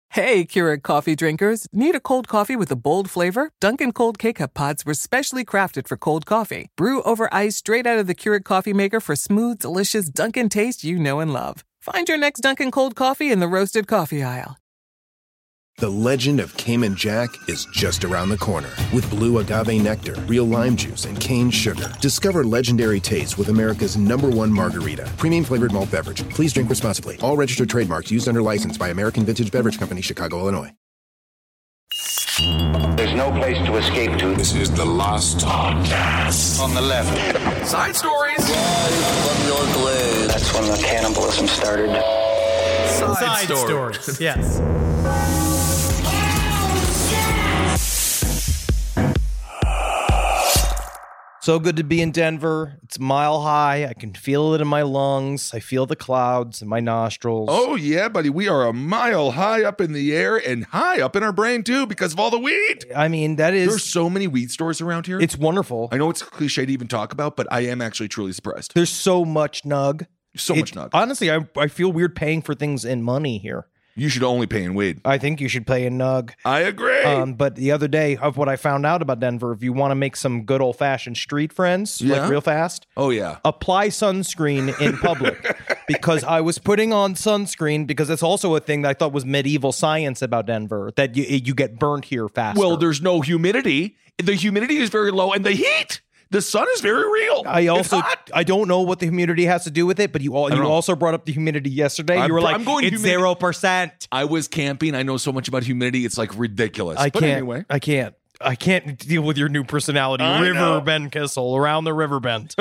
Hey, Keurig coffee drinkers. Need a cold coffee with a bold flavor? Dunkin' Cold K-Cup pods were specially crafted for cold coffee. Brew over ice straight out of the Keurig coffee maker for smooth, delicious Dunkin' taste you know and love. Find your next Dunkin' Cold coffee in the roasted coffee aisle. The legend of Cayman Jack is just around the corner. With blue agave nectar, real lime juice, and cane sugar. Discover legendary taste with America's #1 margarita. Premium flavored malt beverage. Please drink responsibly. All registered trademarks used under license by American Vintage Beverage Company, Chicago, Illinois. There's no place to escape to. This is the Lost Podcast. On the left. Side stories. From your glade. That's when the cannibalism started. Side stories. Yes. So good to be in Denver. It's mile high. I can feel it in my lungs. I feel the clouds in my nostrils. Oh, yeah, buddy. We are a mile high up in the air and high up in our brain, too, because of all the weed. I mean, that is... There's so many weed stores around here. It's wonderful. I know it's cliche to even talk about, but I am actually truly surprised. There's so much nug. Much nug. Honestly, I feel weird paying for things in money here. You should only pay in weed. I think you should pay in nug. I agree. But the other day, of what I found out about Denver, if you want to make some good old-fashioned street friends, like real fast, oh yeah, apply sunscreen in public. Because I was putting on sunscreen because that's also a thing that I thought was medieval science about Denver, that you get burnt here faster. Well, there's no humidity. The humidity is very low, and the heat. The sun is very real. I don't know what the humidity has to do with it, but you also brought up the humidity yesterday. You were like, it's 0%. I was camping. I know so much about humidity. It's like ridiculous. I can't deal with your new personality. Ben Kissel, around the river bend.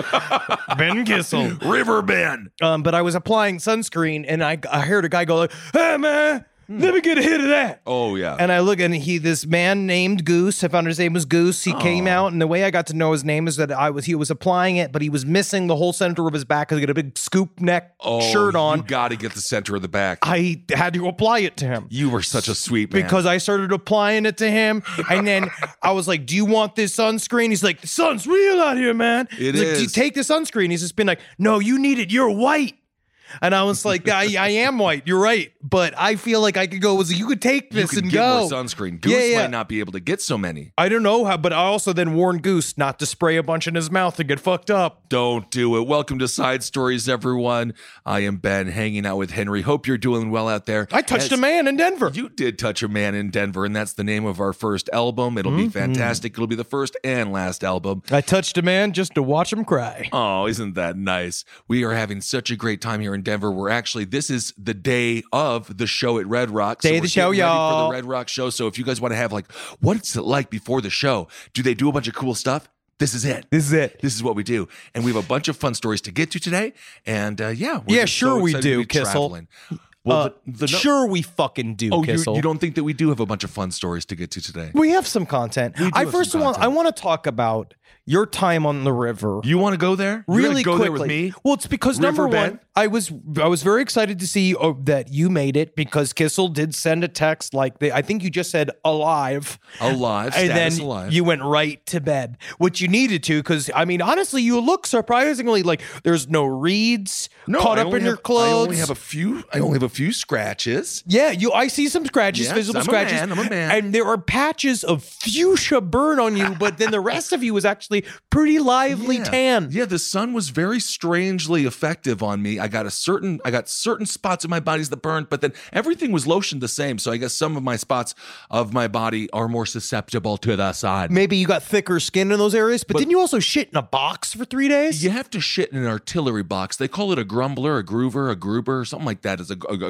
Ben Kissel. River bend. But I was applying sunscreen, and I heard a guy go like, hey, man, let me get a hit of that. Oh, yeah. And I look, and this man named Goose, I found his name was Goose. He came out, and the way I got to know his name is that he was applying it, but he was missing the whole center of his back because he had a big scoop neck shirt on. You got to get the center of the back. I had to apply it to him. You were such a sweet man. Because I started applying it to him, and then I was like, do you want this sunscreen? He's like, the sun's real out here, man. It He's is. like, do you take the sunscreen? He's just been like, no, you need it. You're white. And I was like, I am white. You're right. But I feel like I could go, you could take this and go. You could get more sunscreen. Goose might not be able to get so many. I don't know how, but I also then warned Goose not to spray a bunch in his mouth and get fucked up. Don't do it. Welcome to Side Stories, everyone. I am Ben, hanging out with Henry. Hope you're doing well out there. I touched a man in Denver. You did touch a man in Denver, and that's the name of our first album. It'll be fantastic. It'll be the first and last album. I touched a man just to watch him cry. Oh, isn't that nice? We are having such a great time here in Denver. This is the day of the show at Red Rock. Day of the show, y'all. For the Red Rock show. So if you guys want to have what's it like before the show? Do they do a bunch of cool stuff? This is it. This is what we do. And we have a bunch of fun stories to get to today. And sure we do, Kissel. Well, sure we fucking do, Kissel. You don't think that we do have a bunch of fun stories to get to today? We have some content. I want to talk about your time on the river. You want to go there? Really go quickly. there with me? Well, it's because River number Ben? one, I was very excited to see that you made it because Kissel did send a text I think you just said alive. Alive, and status then alive. You went right to bed, which you needed to because, I mean, honestly, you look surprisingly like there's no reeds caught up in your clothes. I only have a few scratches. Yeah, I see some scratches, Yes, visible I'm a scratches. man, I'm a man. And there are patches of fuchsia burn on you, but then the rest of you is actually pretty lively tan. Yeah, the sun was very strangely effective on me. I got certain spots in my bodies that burned, but then everything was lotioned the same. So I guess some of my spots of my body are more susceptible to the sun. Maybe you got thicker skin in those areas, but didn't you also shit in a box for 3 days? You have to shit in an artillery box. They call it a grumbler, a groover, a gruber, something like that.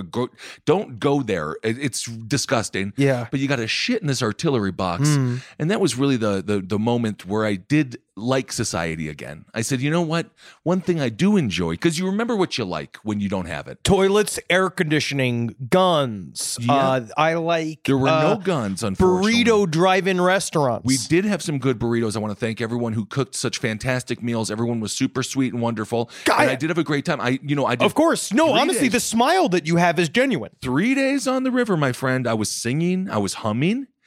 Don't go there. It's disgusting. Yeah. But you got to shit in this artillery box. And that was really the moment where I did like society again. I said, you know what? One thing I do enjoy, because you remember what you like when you don't have it. Toilets, air conditioning, guns. Yeah. I like... There were no guns, unfortunately. Burrito drive-in restaurants. We did have some good burritos. I want to thank everyone who cooked such fantastic meals. Everyone was super sweet and wonderful. And I did have a great time. I did. Of course. No, honestly, the smile that you have is genuine. 3 days on the river, my friend. I was singing. I was humming.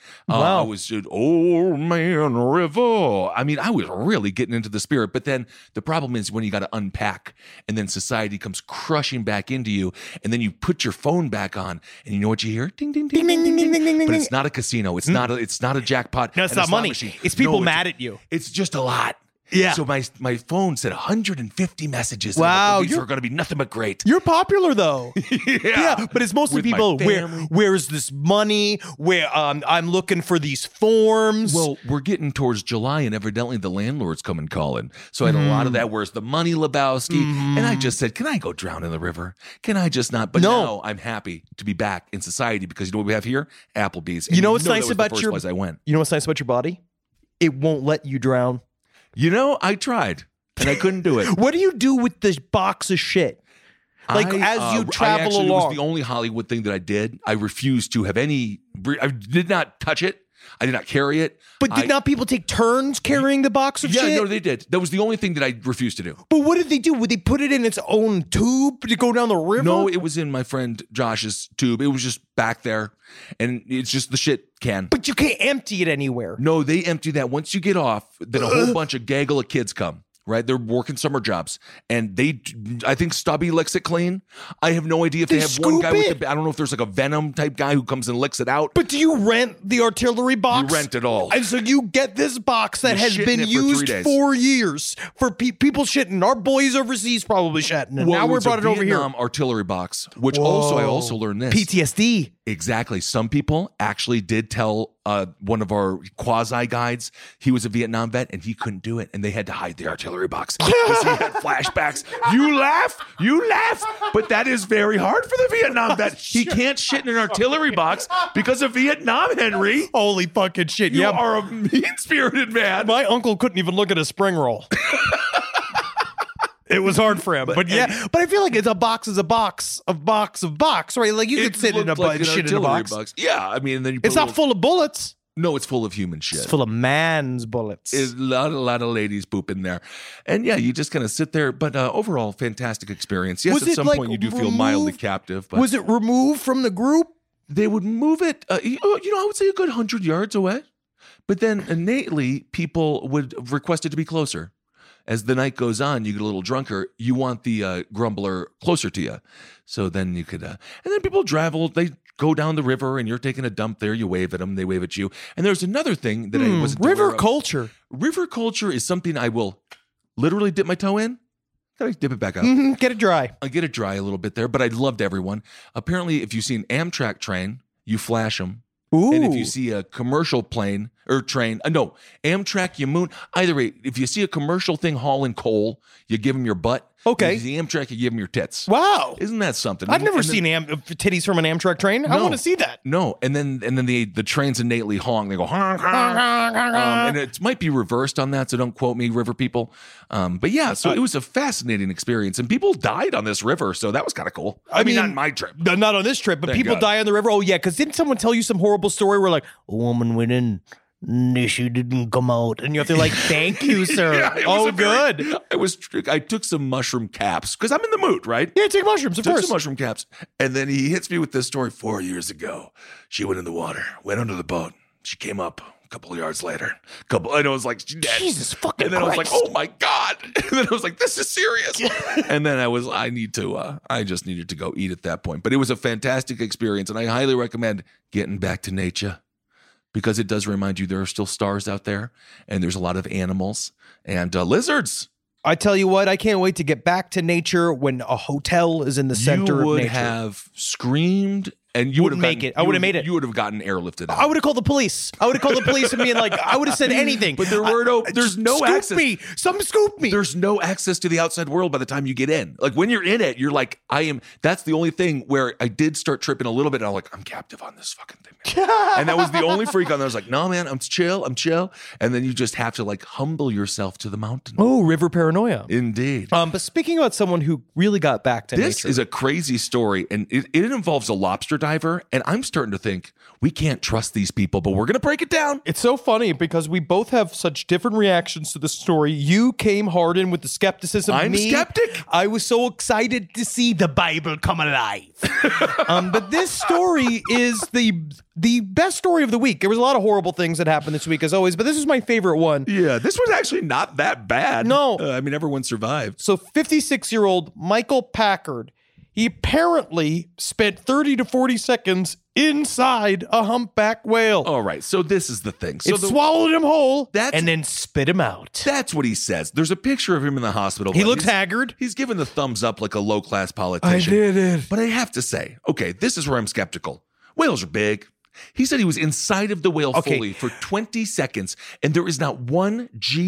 Wow. I was old man river. I mean, I was really getting into the spirit. But then the problem is when you got to unpack, and then society comes crushing back into you, and then you put your phone back on, and you know what you hear? Ding ding ding ding ding ding ding. But it's not a casino. It's not a jackpot. No, it's and a not slot money. machine. It's people No, mad at you. It's just a lot. Yeah. So my phone said 150 messages. Wow, These are going to be nothing but great. You're popular though. Yeah. But it's mostly With my people. family. Where's this money? Where I'm looking for these forms. Well, we're getting towards July, and evidently the landlord's coming calling. So I had a lot of that. Where's the money, Lebowski? And I just said, can I go drown in the river? Can I just not? But No. now I'm happy to be back in society because you know what we have here? Applebee's. And You know what's that nice was about the first your? place I went. You know what's nice about your body? It won't let you drown. You know, I tried and I couldn't do it. What do you do with this box of shit? Like as you travel actually, along. it was the only Hollywood thing that I did. I refused to have any. I did not touch it. I did not carry it. But did not people take turns carrying the box of Yeah, shit? no, they did. That was the only thing that I refused to do. But what did they do? Would they put it in its own tube to go down the river? No, it was in my friend Josh's tube. It was just back there, and it's just the shit can. But you can't empty it anywhere. No, they empty that. Once you get off, then a whole bunch of gaggle of kids come. Right, they're working summer jobs, and I think Stubby licks it clean. I have no idea if they have one scoop guy with it? I don't know if there's like a Venom type guy who comes and licks it out. But do you rent the artillery box? You rent it all. And so you get this box that You're has shitting been it for 3 used days. for years for people shitting. Our boys overseas probably shitting. And now we're it's a brought it over here. Vietnam artillery box, which I also learned this. PTSD. Exactly. Some people actually did tell one of our quasi guides he was a Vietnam vet and he couldn't do it, and they had to hide the artillery box because he had flashbacks. You laugh, but that is very hard for the Vietnam vet. He can't shit in an artillery box because of Vietnam, Henry. Holy fucking shit. You Yeah. are a mean-spirited man. My uncle couldn't even look at a spring roll. It was hard for him. But I feel like it's a box is a box of box, right? Like you could sit in a like an shit in a artillery box. Yeah, I mean, then you put It's not full of bullets. No, it's full of human shit. It's full of man's bullets. Is a lot of ladies poop in there. And yeah, you just kind of sit there. But overall, fantastic experience. Yes, Was at it, some like, point you do feel mildly removed? captive. But Was it removed from the group? they would move it, I would say a good 100 yards away. But then innately, people would request it to be closer. As the night goes on, you get a little drunker. You want the grumbler closer to you. So then you could, and then people travel, they go down the river and you're taking a dump there. You wave at them, they wave at you. And there's another thing that I wasn't aware River of. culture. River culture is something I will literally dip my toe in. Gotta dip it back up. Mhm, get it dry. I get it dry a little bit there, but I loved everyone. Apparently, if you see an Amtrak train, you flash them. Ooh. And if you see a commercial plane or train, no, Amtrak, you moon. Either way, if you see a commercial thing hauling coal, you give them your butt. Okay. If you see Amtrak, you give them your tits. Wow. Isn't that something? I've never And then- seen titties from an Amtrak train. I No. want to see that. No, and then the trains innately honk. They go honk, honk. And it might be reversed on that, so don't quote me, river people. But yeah, so it was a fascinating experience, and people died on this river, so that was kind of cool. I mean, not my trip. Not on this trip, but Thank people God. die on the river. Oh yeah, because didn't someone tell you some horrible story where like a woman went in, she didn't come out, and you have to like, thank you, sir. Yeah, it was oh, a very- good. I took some mushroom caps because I'm in the mood, right? Yeah, take mushrooms, of Took course. some mushroom caps, and then he hits me with this story. 4 years ago, she went in the water, went under the boat. She came up a couple of yards later. And I was like, she's dead. Jesus fucking And then I was like, Christ. oh my God. And then I was like, this is serious. And then I just needed to go eat at that point. But it was a fantastic experience, and I highly recommend getting back to nature because it does remind you there are still stars out there, and there's a lot of animals and lizards. I tell you what, I can't wait to get back to nature when a hotel is in the center You would of nature. have screamed, and you would have Wouldn't make it. I would have made it. You would have gotten airlifted out. I would have called the police. I would have called the police and being like, I would have said anything. But there were no- there's no scoop access. me. Some scoop me. There's no access to the outside world by the time you get in. Like when you're in it, you're like, that's the only thing where I did start tripping a little bit. And I'm like, I'm captive on this fucking thing, man. And that was the only freak on there. I was like, no, man, I'm chill. And then you just have to like humble yourself to the mountain. Oh, river paranoia. Indeed. But speaking about someone who really got back to This nature. is a crazy story, and it involves a lobster diver, and I'm starting to think we can't trust these people, but we're going to break it down. It's so funny because we both have such different reactions to the story. You came hard in with the skepticism. I'm skeptic. I was so excited to see the Bible come alive. But this story is the best story of the week. There was a lot of horrible things that happened this week, as always, but this is my favorite one. Yeah, this was actually not that bad. No. I mean, everyone survived. So 56-year-old Michael Packard, he apparently spent 30 to 40 seconds inside a humpback whale. All right, so this is the thing. So It swallowed him whole That's- and then spit him out. That's what he says. There's a picture of him in the hospital. He but looks he's- haggard. He's given the thumbs up like a low-class politician. it. But I have to say, okay, this is where I'm skeptical. Whales are big. He said he was inside of the whale Okay. fully for 20 seconds, and there is not one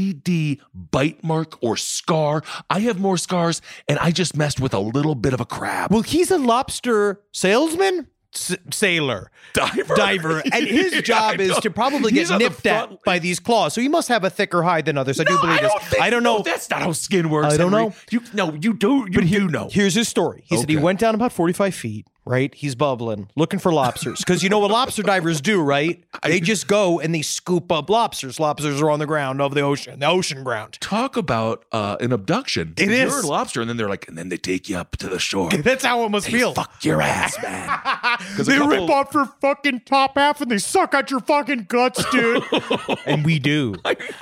GD bite mark or scar. I have more scars, and I just messed with a little bit of a crab. Well, he's a lobster salesman? Sailor. Diver. And his job I is know. to probably He's get on the nipped at front- by these claws. So he must have a thicker hide than others. I do believe this. I don't know. No, that's not how skin works. I don't Henry. know. You do know. Here's his story. He said he Okay. went down about 45 feet, right? He's bubbling, looking for lobsters. Because you know what lobster divers do, right? They just go and they scoop up lobsters. Lobsters are on the ground of the ocean ground. Talk about an abduction. It You're is. a lobster, and then they're like, and then they take you up to the shore. That's how it must feel. Fuck your ass, man. 'Cause a They couple- rip off your fucking top half and they suck out your fucking guts, dude. And we do.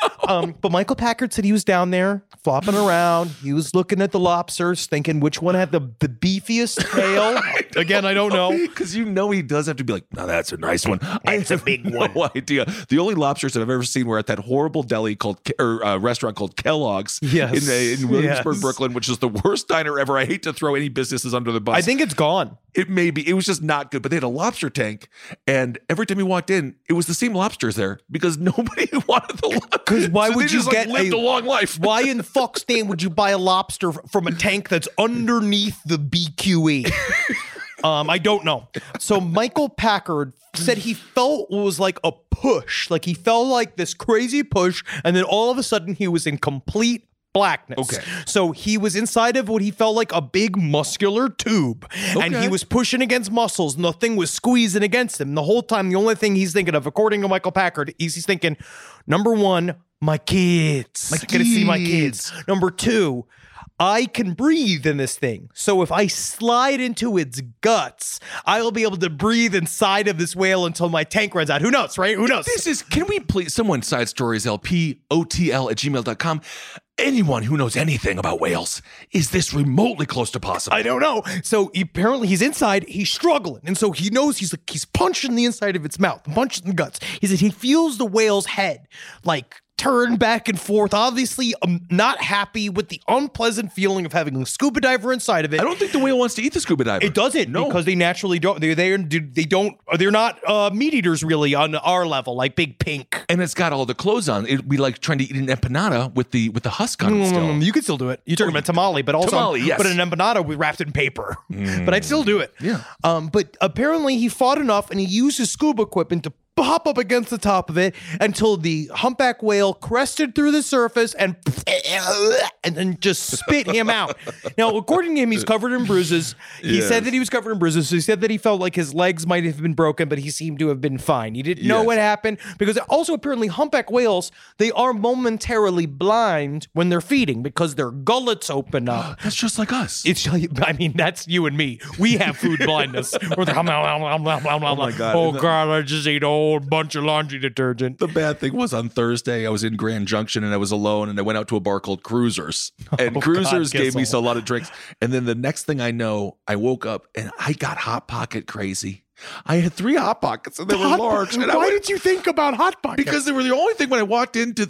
But Michael Packard said he was down there flopping around. He was looking at the lobsters, thinking which one had the beefiest tail. Again, I don't know. Because you know he does have to be like, no, that's a nice one. It's a big one. No idea. The only lobsters that I've ever seen were at that horrible deli restaurant called Kellogg's Yes. in Williamsburg, Yes. Brooklyn, which is the worst diner ever. I hate to throw any businesses under the bus. I think it's gone. It may be. It was just not good. But they had a lobster tank, and every time you walked in, it was the same lobsters there because nobody wanted the lobster. Because why So would they you just, get lived a long life? Why in fuck's name would you buy a lobster from a tank that's underneath the BQE? I don't know. So Michael Packard said he felt it was like a push, like he felt like this crazy push, and then all of a sudden he was in complete blackness. Okay. So he was inside of what he felt like a big muscular tube, and he was pushing against muscles, and the thing was squeezing against him. The whole time, the only thing he's thinking of, according to Michael Packard, is he's thinking, number one, my kids. I gotta see my kids. Number two, I can breathe in this thing. So if I slide into its guts, I'll be able to breathe inside of this whale until my tank runs out. Who knows, right? Who knows? Can we please, someone side stories, lpotl@gmail.com. Anyone who knows anything about whales, is this remotely close to possible? I don't know. So apparently he's inside, he's struggling. And so he knows he's punching the inside of its mouth, punching the guts. He says he feels the whale's head like turn back and forth. Obviously, I'm not happy with the unpleasant feeling of having a scuba diver inside of it. I don't think the whale wants to eat the scuba diver. It doesn't, because they naturally don't. They're not meat eaters really on our level, like Big Pink. And it's got all the clothes on. It'd be like trying to eat an empanada with the husk on it still. You could still do it. You're talking about tamale, but also Tamale, yes. but an empanada we wrapped in paper. But I'd still do it. Yeah. But apparently he fought enough and he used his scuba equipment to hop up against the top of it until the humpback whale crested through the surface and then just spit him out. Now, according to him, he's covered in bruises. He said that he was covered in bruises. So he said that he felt like his legs might have been broken, but he seemed to have been fine. He didn't know Yes. what happened because also apparently humpback whales, they are momentarily blind when they're feeding because their gullets open up. That's just like us. I mean, that's you and me. We have food blindness. We're like, oh my God. Oh God, I just ate a whole bunch of laundry detergent. The bad thing was on Thursday, I was in Grand Junction and I was alone and I went out to a bar called Cruisers. And Cruisers gave me a lot of drinks. And then the next thing I know, I woke up and I got Hot Pocket crazy. I had 3 Hot Pockets and they were large. And Why did you think about Hot Pockets? Because they were the only thing when I walked into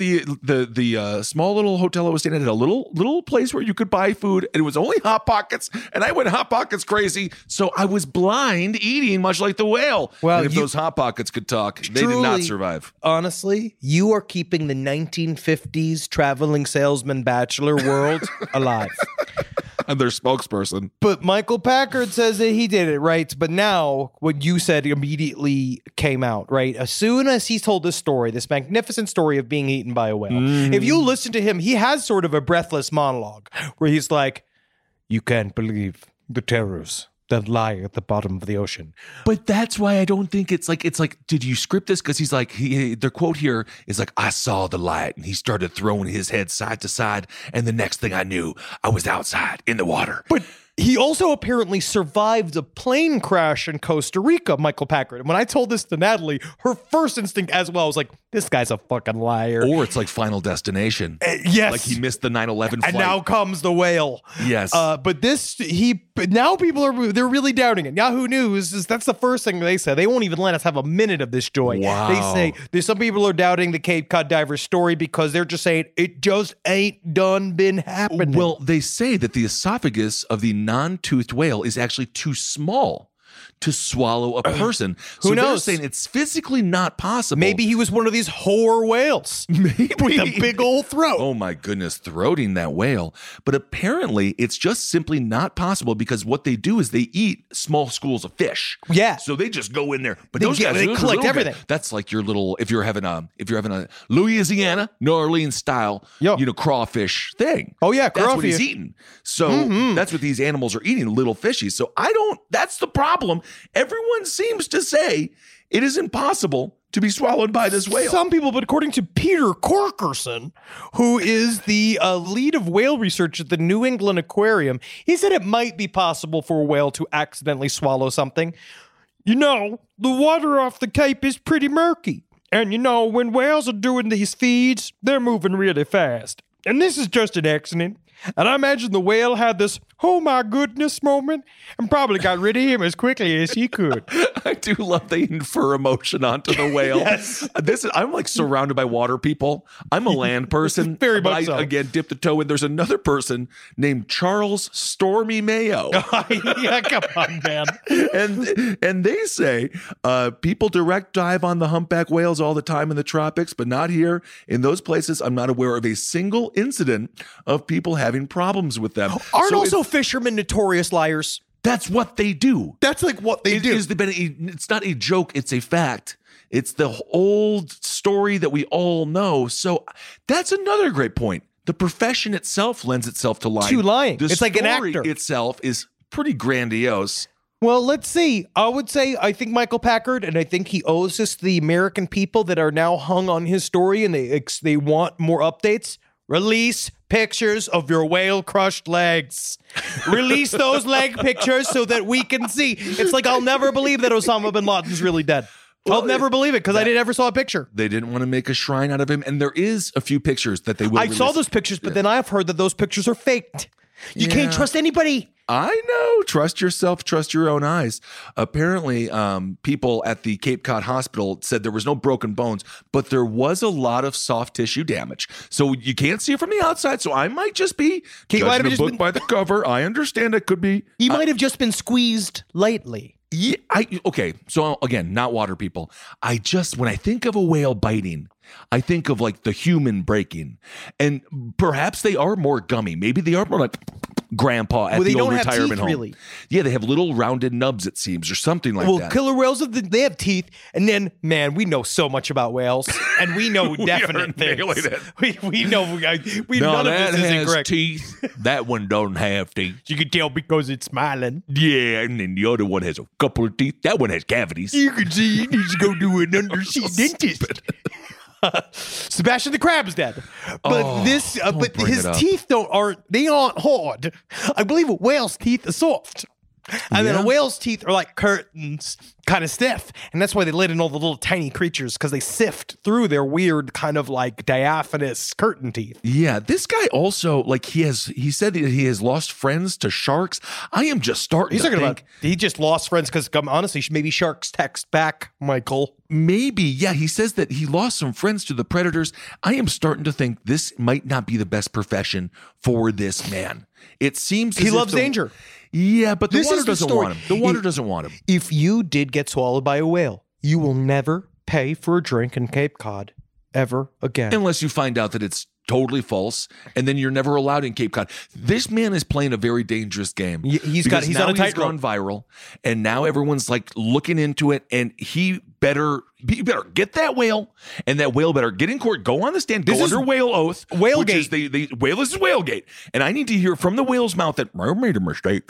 the small little hotel I was staying at, had a little place where you could buy food, and it was only Hot Pockets, and I went Hot Pockets crazy, so I was blind eating, much like the whale. Well, and if those Hot Pockets could talk, they did not Truly, survive. Honestly, you are keeping the 1950s traveling salesman bachelor world alive. I'm their spokesperson. But Michael Packard says that he did it, right? But now what you said immediately came out, right? As soon as he told this story, this magnificent story of being eaten by a whale, if you listen to him, he has sort of a breathless monologue where he's like, you can't believe the terrors that lie at the bottom of the ocean. But that's why I don't think it's like, did you script this? Because he's like, their quote here is like, I saw the light, and he started throwing his head side to side, and the next thing I knew, I was outside in the water. But he also apparently survived a plane crash in Costa Rica, Michael Packard. And when I told this to Natalie, her first instinct as well was like, this guy's a fucking liar. Or it's like Final Destination. Yes. Like he missed the 9/11 flight. And now comes the whale. Yes. But now they're really doubting it. Yahoo News that's the first thing they say. They won't even let us have a minute of this joy. Wow. They say there's some people are doubting the Cape Cod diver's story because they're just saying it just ain't done been happening. Well, they say that the esophagus of the non-toothed whale is actually too small to swallow a person. Who knows? They're saying it's physically not possible. Maybe he was one of these whore whales. Maybe. With a big old throat. Oh my goodness, throating that whale. But apparently it's just simply not possible because what they do is they eat small schools of fish. Yeah. So they just go in there. But They those get- guys they those are collect real everything. good. That's like your little, if you're having a Louisiana, New Orleans style, Yo. crawfish thing. Oh, yeah, That's what he's crawfish. eating. So that's what these animals are eating, little fishies. So that's the problem. Everyone seems to say it is impossible to be swallowed by this whale. Some people, but according to Peter Corkerson, who is the lead of whale research at the New England Aquarium, he said it might be possible for a whale to accidentally swallow something. You know, the water off the Cape is pretty murky. And you know, when whales are doing these feeds, they're moving really fast. And this is just an accident. And I imagine the whale had this, oh my goodness moment, and probably got rid of him as quickly as he could. I do love they infer emotion onto the whale. Yes. I'm like surrounded by water people. I'm a land person. Very but much so. Again, dip the toe in. There's another person named Charles Stormy Mayo. Yeah, come on, man. and they say people direct dive on the humpback whales all the time in the tropics, but not here. In those places, I'm not aware of a single incident of people having problems with them. Aren't So also fishermen notorious liars? that's what they do. That's like what they do. It's not a joke. It's a fact. It's the old story that we all know. So that's another great point. The profession itself lends itself to lying. To lying. The It's like an story actor. itself is pretty grandiose. Well, let's see. I think Michael Packard, and I think he owes this to the American people that are now hung on his story and they want more updates. Release pictures of your whale-crushed legs. Release those leg pictures so that we can see. It's like I'll never believe that Osama bin Laden's really dead. I'll never believe it because I never saw a picture. They didn't want to make a shrine out of him, and there is a few pictures that they will I release. saw those pictures, but then I've heard that those pictures are faked. You can't trust anybody. I know. Trust yourself. Trust your own eyes. Apparently, people at the Cape Cod Hospital said there was no broken bones, but there was a lot of soft tissue damage. So you can't see it from the outside. So I might just be judging the book by the cover. I understand it could be. He might have just been squeezed lightly. Yeah, okay. So again, not water people. When I think of a whale biting, I think of like the human breaking, and perhaps they are more gummy. Maybe they are more like grandpa at the old retirement home. Really. Yeah, they have little rounded nubs, it seems, or something like that. Killer whales, they have teeth. And then, man, we know so much about whales. And we know definite things. nailing it. We know, none of this is incorrect. Teeth. That one don't have teeth. You can tell because it's smiling. Yeah, and then the other one has a couple of teeth. That one has cavities. You can see you need to go to an undersea dentist. Sebastian the Crab is dead, but bring his it up. teeth aren't hard. I believe a whale's teeth are soft, and then a whale's teeth are like curtains, kind of stiff, and that's why they let in all the little tiny creatures because they sift through their weird kind of like diaphanous curtain teeth. Yeah, this guy also he said that he has lost friends to sharks. I am just starting He's to talking think about he just lost friends because honestly, maybe sharks text back, Michael. maybe, yeah, he says that he lost some friends to the predators. I am starting to think this might not be the best profession for this man. It seems He as if loves danger. Yeah, but the This water is the doesn't story. want him. The water doesn't want him. If you did get swallowed by a whale, you will never pay for a drink in Cape Cod ever again. Unless you find out that it's totally false, and then you're never allowed in Cape Cod. This man is playing a very dangerous game. He's Because on now a tightrope. gone viral, and now everyone's like looking into it, and he better get that whale, and that whale better get in court, go on the stand, go under whale oath. Whalegate. This is Whalegate. And I need to hear from the whale's mouth that I made a mistake.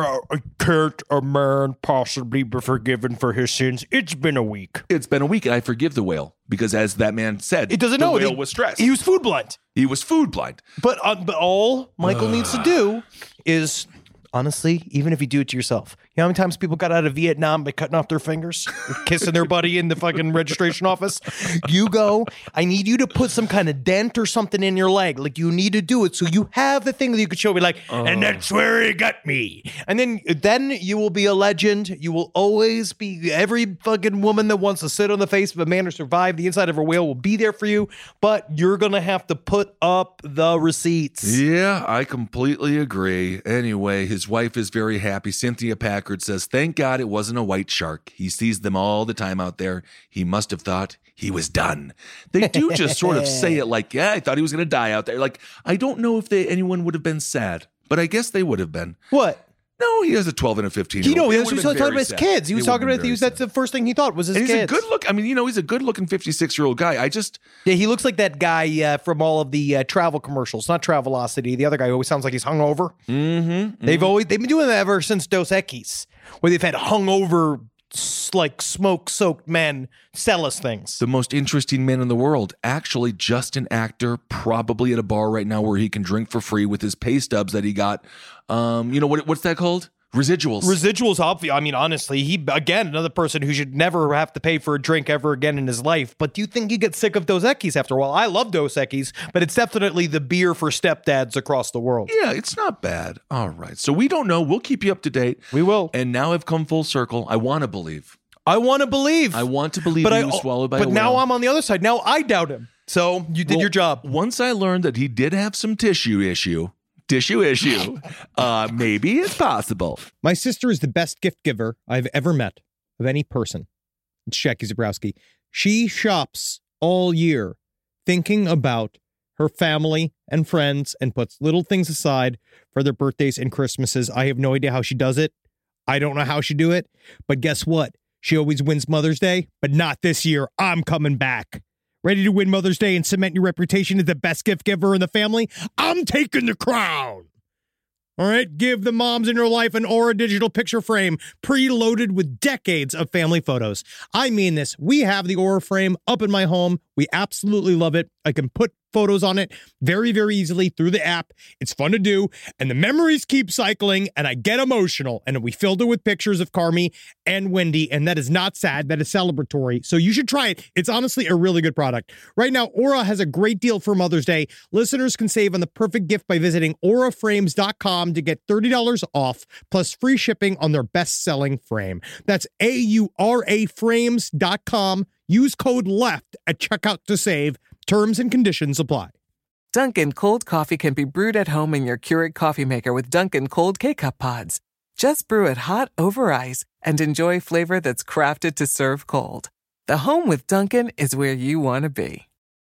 Can't a man possibly be forgiven for his sins? It's been a week. It's been a week, and I forgive the whale because, as that man said, it doesn't the know. whale was stressed. He was food blind. He was food blind. But all Michael needs to do is, honestly, even if you do it to yourself, you know how many times people got out of Vietnam by cutting off their fingers, kissing their buddy in the fucking registration office? You go, I need you to put some kind of dent or something in your leg. Like, you need to do it so you have the thing that you could show me, like, and that's where he got me. And then you will be a legend. You will always be, every fucking woman that wants to sit on the face of a man or survive the inside of a whale will be there for you, but you're going to have to put up the receipts. Yeah, I completely agree. Anyway, his wife is very happy. Cynthia Packard says, thank God it wasn't a white shark. He sees them all the time out there. He must have thought he was done. They do just sort of say it like, yeah, I thought he was going to die out there. Like, I don't know if anyone would have been sad, but I guess they would have been. What? No, he has a 12 and a 15. He was talking about his kids. He was talking about that's the first thing he thought was his kids. He's a good look. I mean, he's a good looking 56-year-old guy. Yeah, he looks like that guy from all of the travel commercials. Not Travelocity. The other guy always sounds like he's hungover. Mm-hmm. They've been doing that ever since Dos Equis, where they've had hungover, like smoke-soaked men sell us things. The most interesting man in the world, actually just an actor, probably at a bar right now where he can drink for free with his pay stubs that he got. What's that called? Residuals, obviously. I mean, honestly, another person who should never have to pay for a drink ever again in his life. But do you think he gets sick of Dos Equis after a while? I love Dos Equis, but it's definitely the beer for stepdads across the world. Yeah, it's not bad. All right. So we don't know. We'll keep you up to date. We will. And now I've come full circle. I want to believe. I want to believe he was swallowed by a whale. But now I'm on the other side. Now I doubt him. So you did your job. Once I learned that he did have some tissue issue, maybe it's possible. My sister is the best gift giver I've ever met of any person. It's Jackie Zabrowski. She shops all year thinking about her family and friends and puts little things aside for their birthdays and Christmases. I have no idea how she does it. I don't know how she do it. But guess what? She always wins Mother's Day, but not this year. I'm coming back. Ready to win Mother's Day and cement your reputation as the best gift giver in the family? I'm taking the crown. All right, give the moms in your life an Aura digital picture frame preloaded with decades of family photos. I mean this. We have the Aura frame up in my home. We absolutely love it. I can put photos on it very, very easily through the app. It's fun to do, and the memories keep cycling, and I get emotional. And we filled it with pictures of Carmi and Wendy, and that is not sad. That is celebratory. So you should try it. It's honestly a really good product. Right now, Aura has a great deal for Mother's Day. Listeners can save on the perfect gift by visiting auraframes.com to get $30 off, plus free shipping on their best-selling frame. That's auraframes.com. Use code LEFT at checkout to save. Terms and conditions apply. Dunkin' cold coffee can be brewed at home in your Keurig coffee maker with Dunkin' cold K-Cup pods. Just brew it hot over ice and enjoy flavor that's crafted to serve cold. The home with Dunkin' is where you want to be.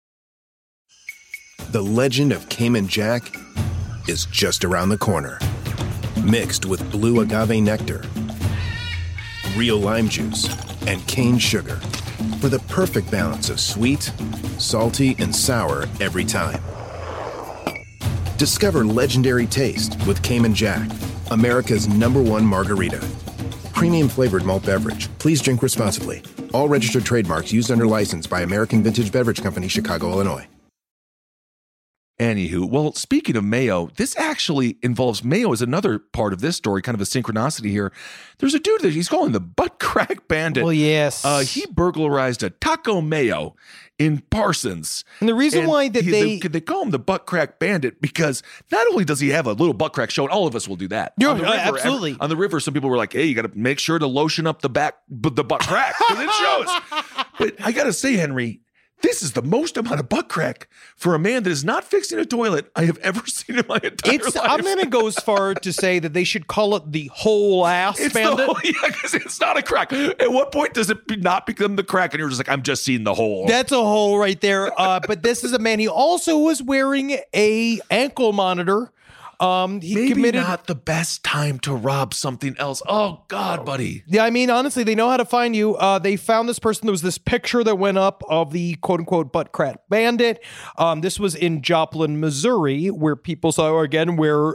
The legend of Cayman Jack is just around the corner. Mixed with blue agave nectar, real lime juice, and cane sugar. For the perfect balance of sweet, salty, and sour every time. Discover legendary taste with Cayman Jack, America's #1 margarita. Premium flavored malt beverage. Please drink responsibly. All registered trademarks used under license by American Vintage Beverage Company, Chicago, Illinois. Anywho, well, speaking of mayo, this actually involves mayo as another part of this story, kind of a synchronicity here. There's a dude that he's calling the Butt Crack Bandit. Well, yes. He burglarized a Taco Mayo in Parsons. And the reason why that they call him the Butt Crack Bandit because not only does he have a little butt crack show, and all of us will do that. Absolutely. On the river, some people were like, hey, you got to make sure to lotion up the butt crack because it shows. But I got to say, Henry, this is the most amount of butt crack for a man that is not fixing a toilet I have ever seen in my entire life. I'm going to go as far to say that they should call it the whole ass bandit. Because it's not a crack. At what point does it not become the crack? And you're just like, I'm just seeing the hole. That's a hole right there. But this is a man. He also was wearing a ankle monitor. He Maybe committed. not the best time to rob something else. Oh, God, buddy. Yeah, I mean, honestly, they know how to find you. They found this person. There was this picture that went up of the quote-unquote butt crack bandit. This was in Joplin, Missouri, where people saw, again, where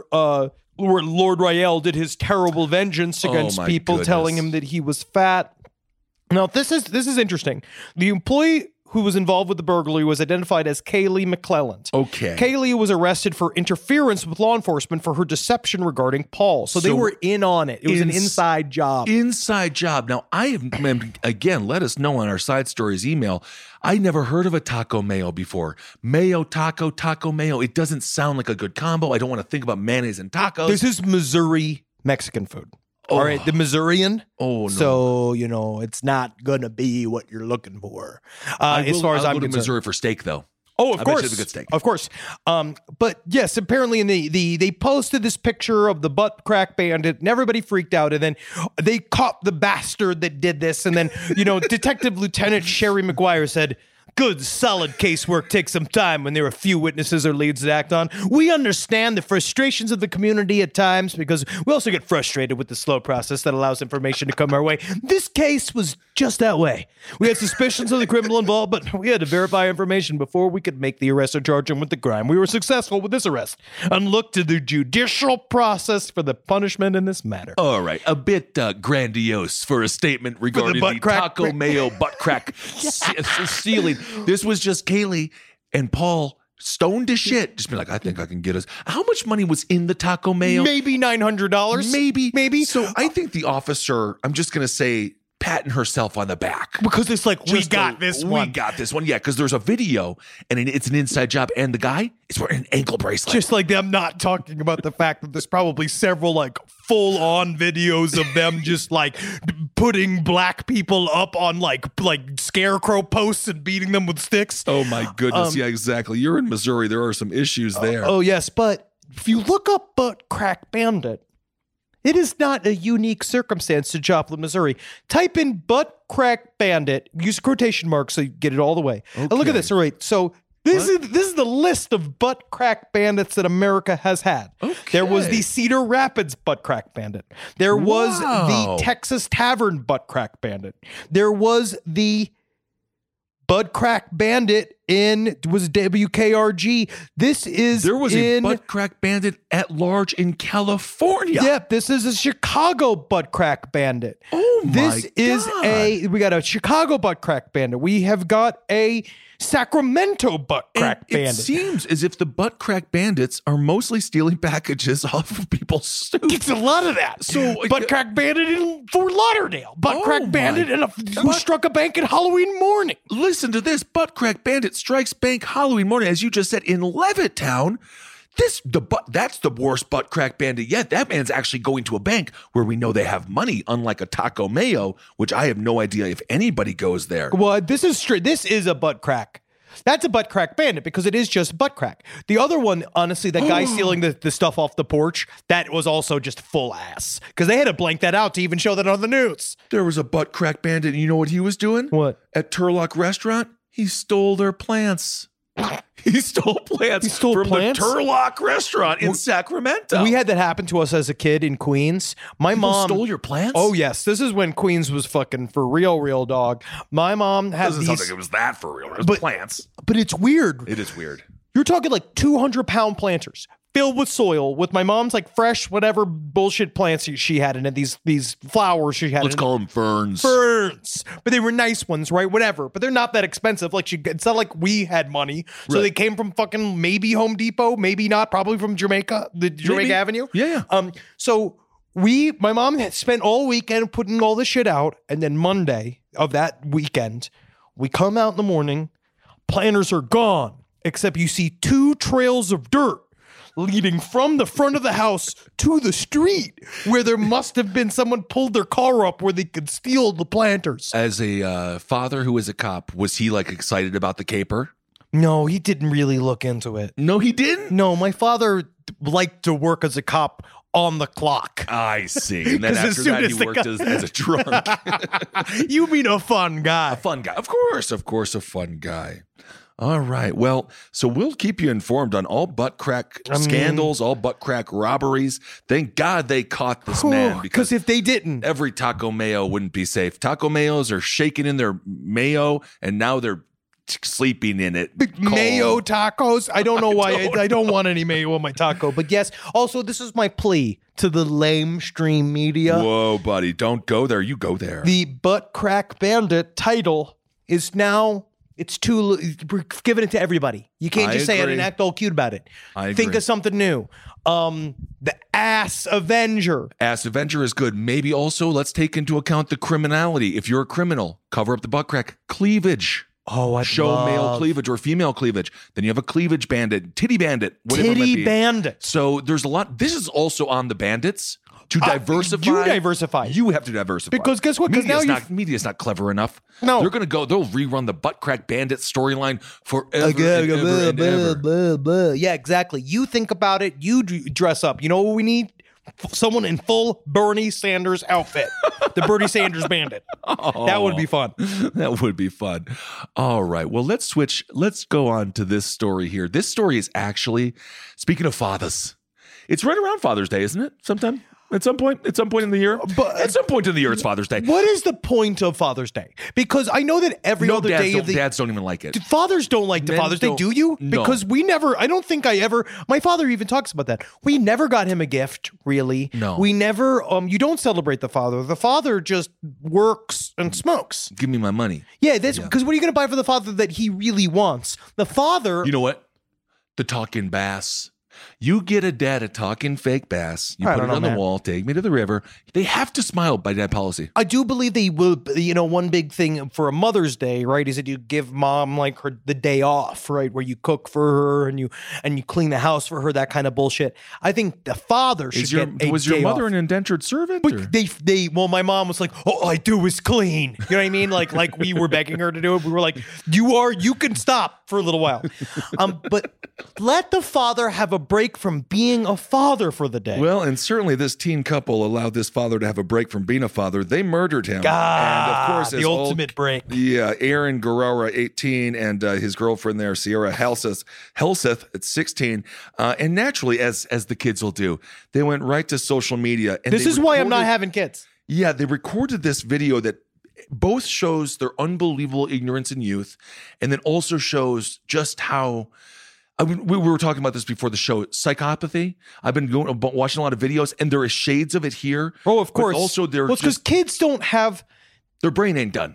Lord Rael did his terrible vengeance against my people, goodness. telling him that he was fat. Now, this is interesting. The employee who was involved with the burglary was identified as Kaylee McClelland. Okay. Kaylee was arrested for interference with law enforcement for her deception regarding Paul. So they were in on it. It was an inside job. Inside job. Now, I have, again, let us know on our Side Stories email. I never heard of a taco mayo before. Mayo, taco mayo. It doesn't sound like a good combo. I don't want to think about mayonnaise and tacos. This is Missouri Mexican food. All right, the Missourian. Oh, no. So, it's not going to be what you're looking for. As far as I'll I'm go to concerned. Missouri for steak, though. Oh, of I bet you course. it's a good steak. Of course. But yes, apparently they posted this picture of the butt crack bandit and everybody freaked out. And then they caught the bastard that did this. And then, Detective Lieutenant Sherry McGuire said, "Good, solid casework takes some time when there are few witnesses or leads to act on. We understand the frustrations of the community at times because we also get frustrated with the slow process that allows information to come our way. This case was just that way. We had suspicions of the criminal involved, but we had to verify information before we could make the arrest or charge him with the crime. We were successful with this arrest and look to the judicial process for the punishment in this matter." All right, a bit grandiose for a statement regarding the taco mayo butt crack stealing. This was just Kaylee and Paul stoned to shit. Just be like, I think I can get us. How much money was in the taco mayo? Maybe $900. Maybe. So I think the officer, I'm just going to say, patting herself on the back. Because it's like, we got this one. Yeah, because there's a video and it's an inside job and the guy is wearing an ankle bracelet. Just like them not talking about the fact that there's probably several full-on videos of them just putting black people up on like scarecrow posts and beating them with sticks. Oh my goodness. Yeah, exactly. You're in Missouri. There are some issues there. Oh yes, but if you look up butt crack bandit, it is not a unique circumstance to Joplin, Missouri. Type in butt crack bandit, use quotation marks so you get it all the way. Okay. And look at this. All right. So this is the list of butt crack bandits that America has had. Okay. There was the Cedar Rapids butt crack bandit. There was the Texas Tavern butt crack bandit. There was the butt crack bandit was WKRG. There was a butt crack bandit at large in California. Yep, this is a Chicago butt crack bandit. Oh my God. We got a Chicago butt crack bandit. We have got a Sacramento butt crack bandit. It seems as if the butt crack bandits are mostly stealing packages off of people's stoop. It's a lot of that. So butt crack bandit in Fort Lauderdale. Butt crack bandit who struck a bank at Halloween morning. Listen to this. Butt crack bandit strikes bank Halloween morning, as you just said, in Levittown. That's the worst butt crack bandit yet. That man's actually going to a bank where we know they have money, unlike a Taco Mayo, which I have no idea if anybody goes there. Well, this is a butt crack. That's a butt crack bandit because it is just butt crack. The other one, honestly, that guy stealing the stuff off the porch, that was also just full ass because they had to blank that out to even show that on the news. There was a butt crack bandit, and you know what he was doing? What? At Turlock Restaurant, he stole their plants. He stole plants from the Turlock Restaurant in Sacramento. We had that happen to us as a kid in Queens. My mom stole your plants? Oh yes, this is when Queens was fucking for real, dog. My mom had Doesn't sound like it was that for real. It was plants. But it's weird. It is weird. You're talking 200-pound planters filled with soil with my mom's fresh whatever bullshit plants she had in it. These flowers she had. Let's call them ferns. Ferns, but they were nice ones, right? Whatever. But they're not that expensive. It's not like we had money, so they came from fucking maybe Home Depot, maybe not, probably from Jamaica, Jamaica Avenue. Yeah. So my mom had spent all weekend putting all this shit out, and then Monday of that weekend, we come out in the morning, planters are gone, except you see 2 trails of dirt leading from the front of the house to the street where there must have been someone pulled their car up where they could steal the planters. As a father who is a cop, was he excited about the caper? No, he didn't really look into it. No, he didn't? No, my father liked to work as a cop on the clock. I see. And then after that, he worked as a drunk. You mean a fun guy. A fun guy. Of course, a fun guy. All right. Well, so we'll keep you informed on all butt crack scandals, all butt crack robberies. Thank God they caught this man, because if they didn't, every Taco Mayo wouldn't be safe. Taco Mayos are shaking in their mayo, and now they're sleeping in it. Mayo tacos. I don't know why. I don't want any mayo on my taco. But yes, also, this is my plea to the lamestream media. Whoa, buddy. Don't go there. You go there. The Butt Crack Bandit title is now... we're giving it to everybody. You can't just say it and act all cute about it. Think of something new. The Ass Avenger. Ass Avenger is good. Maybe also let's take into account the criminality. If you're a criminal, cover up the butt crack. Cleavage. Show male cleavage or female cleavage. Then you have a cleavage bandit, titty bandit, whatever it might be. Titty bandit. So there's a lot. This is also on the bandits. To diversify. You diversify. You have to diversify. Because guess what? Because now media's not clever enough. No. They're going to go, they'll rerun the butt crack bandit storyline forever and ever. Yeah, exactly. You think about it. You dress up. You know what we need? Someone in full Bernie Sanders outfit. The Bernie Sanders bandit. That would be fun. That would be fun. All right. Well, let's switch. Let's go on to this story here. This story is actually, speaking of fathers, it's right around Father's Day, isn't it? Sometime? At some point in the year? At some point in the year, it's Father's Day. What is the point of Father's Day? Because I know that every other day of the... Dads don't even like it. Fathers don't like the Father's Day, do you? No. Because I don't think I ever... My father even talks about that. We never got him a gift, really. No. We never... you don't celebrate the father. The father just works and smokes. Give me my money. Yeah, because what are you going to buy for the father that he really wants? The father... You know what? The talking bass. You get a dad a talking fake bass. You put it on the wall. Take me to the river. They have to smile by dad policy. I do believe they will. One big thing for a Mother's Day, right, is that you give mom like the day off, right, where you cook for her and you clean the house for her, that kind of bullshit. I think the father should get a day off. Was your mother an indentured servant? But my mom was like, all I do is clean. You know what I mean? Like we were begging her to do it. We were like, you can stop for a little while. But let the father have a break from being a father for the day. Well, and certainly this teen couple allowed this father to have a break from being a father. They murdered him. God, and of course, the ultimate break. Yeah, Aaron Guerrera, 18, and his girlfriend there, Sierra Helseth at 16. And naturally, as the kids will do, they went right to social media. And this is why I'm not having kids. Yeah, they recorded this video that both shows their unbelievable ignorance in youth, and then also shows just how... we were talking about this before the show. Psychopathy. I've been watching a lot of videos, and there are shades of it here. Oh, of course. Also, because kids don't have. Their brain ain't done.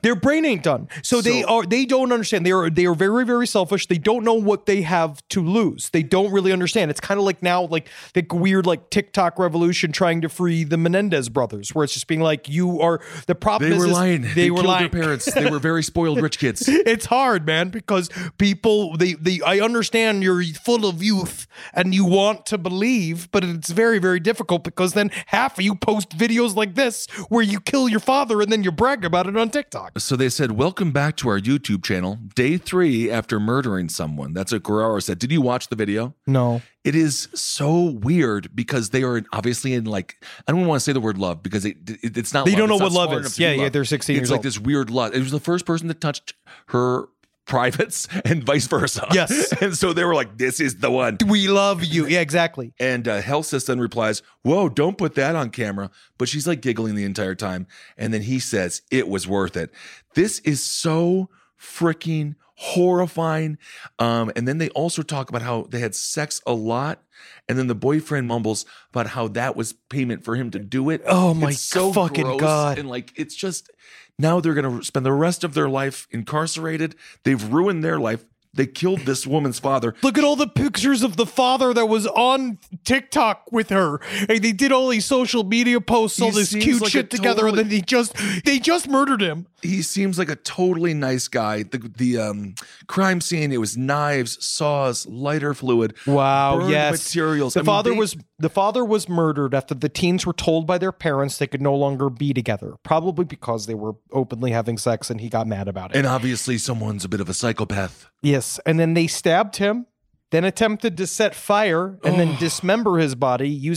So they don't understand. They are very, very selfish. They don't know what they have to lose. They don't really understand. It's kind of like now, like the weird like TikTok revolution trying to free the Menendez brothers, where it's just being like, you are the problem. They were lying. They were killed lying. their parents. They were very spoiled rich kids. It's hard, man, because people I understand you're full of youth and you want to believe, but it's very, very difficult because then half of you post videos like this where you kill your father and then you brag about it on TikTok. So they said, welcome back to our YouTube channel, day 3 after murdering someone. That's what Guerrero said. Did you watch the video? No. It is so weird because they are obviously in like, I don't want to say the word love because it's not. They love. don't know it's what not love is. Yeah, they're 16 years old. It's like old. this weird love. It was the first person that touched her privates and vice versa. Yes. And so they were like, this is the one. We love you. Yeah, exactly. And Helseth then replies, whoa, don't put that on camera. But she's like giggling the entire time. And then he says, it was worth it. This is so freaking horrifying. And then they also talk about how they had sex a lot. And then the boyfriend mumbles about how that was payment for him to do it. Oh my fucking gross. God. And like, it's just, now they're going to spend the rest of their life incarcerated. They've ruined their life. They killed this woman's father. Look at all the pictures of the father that was on TikTok with her. And they did all these social media posts, all this cute shit together, and then they just murdered him. He seems like a totally nice guy. The crime scene, it was knives, saws, lighter fluid. Wow, burned yes. materials. The father was murdered after the teens were told by their parents they could no longer be together, probably because they were openly having sex and he got mad about it. And obviously someone's a bit of a psychopath. Yes, and then they stabbed him, then attempted to set fire and then dismember his body using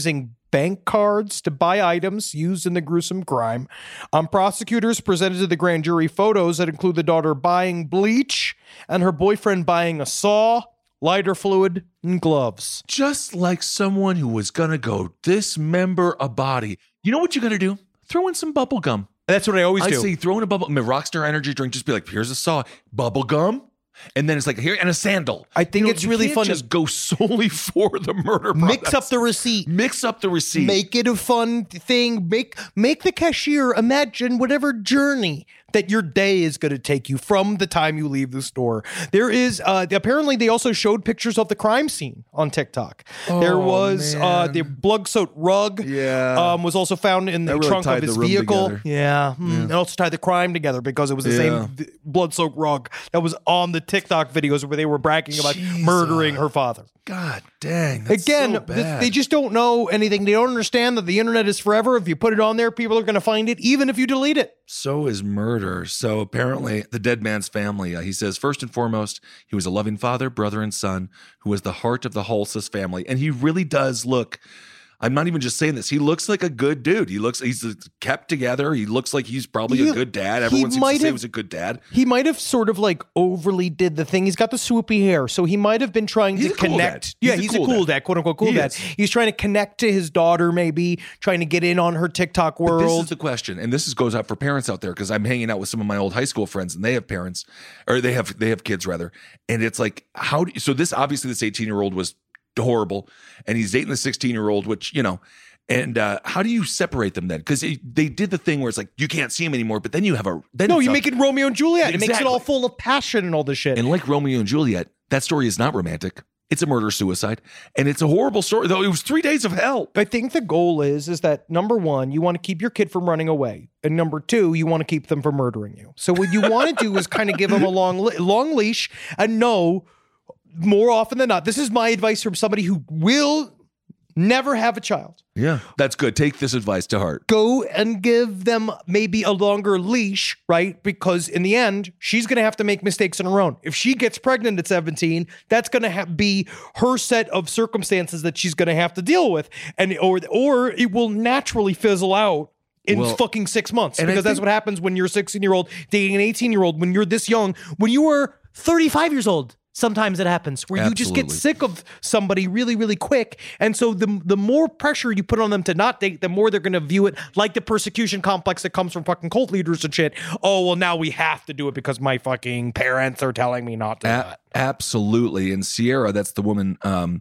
bank cards to buy items used in the gruesome crime. Prosecutors presented to the grand jury photos that include the daughter buying bleach and her boyfriend buying a saw, lighter fluid, and gloves. Just like someone who was going to go dismember a body. You know what you're going to do? Throw in some bubble gum. That's what I always do. I say throw in a bubble, Rockstar energy drink, just be like, here's a saw, bubble gum. And then it's like, here, and a sandal. I think it's really fun to just go solely for the murder Mix up the receipt. Mix up the receipt. Make it a fun thing. Make the cashier imagine whatever journey that your day is going to take you from the time you leave the store. There is, apparently they also showed pictures of the crime scene on TikTok. There was the blood-soaked rug was also found in the really trunk of his vehicle. Together. Yeah. It also tied the crime together because it was the same blood-soaked rug that was on the TikTok videos where they were bragging about murdering her father. God dang. That's Again, so bad. they just don't know anything. They don't understand that the internet is forever. If you put it on there, people are going to find it, even if you delete it. So is murder. So apparently, the dead man's family, he says, first and foremost, he was a loving father, brother, and son who was the heart of the Holsis family. And he really does look, I'm not even just saying this, he looks like a good dude. He's kept together. He looks like he's probably a good dad. Everyone seems to say he was a good dad. He might have sort of like overly did the thing. He's got the swoopy hair, so he might have been trying to connect. He's a cool dad, quote unquote cool dad. He's trying to connect to his daughter, maybe trying to get in on her TikTok world. But this is the question, and this goes out for parents out there because I'm hanging out with some of my old high school friends, and they have parents, or they have kids rather, and it's like so this 18-year-old was horrible, and he's dating the 16-year-old, which and how do you separate them then? Because they did the thing where it's like you can't see him anymore, but then you have you make it Romeo and Juliet. Exactly. It makes it all full of passion and all this shit. And like Romeo and Juliet, that story is not romantic. It's a murder-suicide, and it's a horrible story. Though it was 3 days of hell. I think the goal is that number one, you want to keep your kid from running away, and number two, you want to keep them from murdering you. So what you want to do is kind of give them a long leash, and know more often than not, this is my advice from somebody who will never have a child. Yeah, that's good. Take this advice to heart. Go and give them maybe a longer leash, right? Because in the end, she's going to have to make mistakes on her own. If she gets pregnant at 17, that's going to be her set of circumstances that she's going to have to deal with, and or it will naturally fizzle out in fucking 6 months. Because that's what happens when you're a 16-year-old dating an 18-year-old. When you're this young, when you were 35 years old. Sometimes it happens where you just get sick of somebody really, really quick. And so the more pressure you put on them to not date, the more they're going to view it like the persecution complex that comes from fucking cult leaders and shit. Oh, well, now we have to do it because my fucking parents are telling me not to do it. Absolutely. And Sierra, that's the woman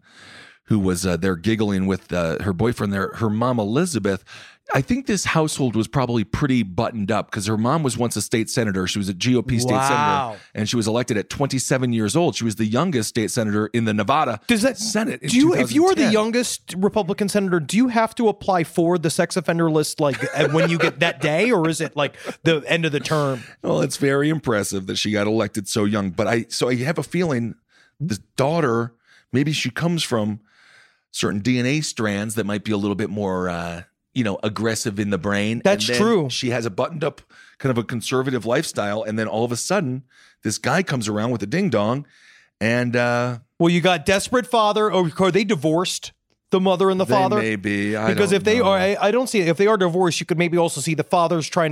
who was there giggling with her boyfriend there, her mom, Elizabeth. I think this household was probably pretty buttoned up because her mom was once a state senator. She was a GOP state senator, and she was elected at 27 years old. She was the youngest state senator in the Nevada Senate in 2010. If you are the youngest Republican senator, do you have to apply for the sex offender list like when you get that day, or is it like the end of the term? Well, it's very impressive that she got elected so young. But I have a feeling this daughter, maybe she comes from certain DNA strands that might be a little bit more aggressive in the brain. That's true. She has a buttoned up kind of a conservative lifestyle. And then all of a sudden, this guy comes around with a ding dong. And you got desperate father, or are they divorced? The mother and the father? Maybe. Because if they are, I don't see it. If they are divorced, you could maybe also see the father's trying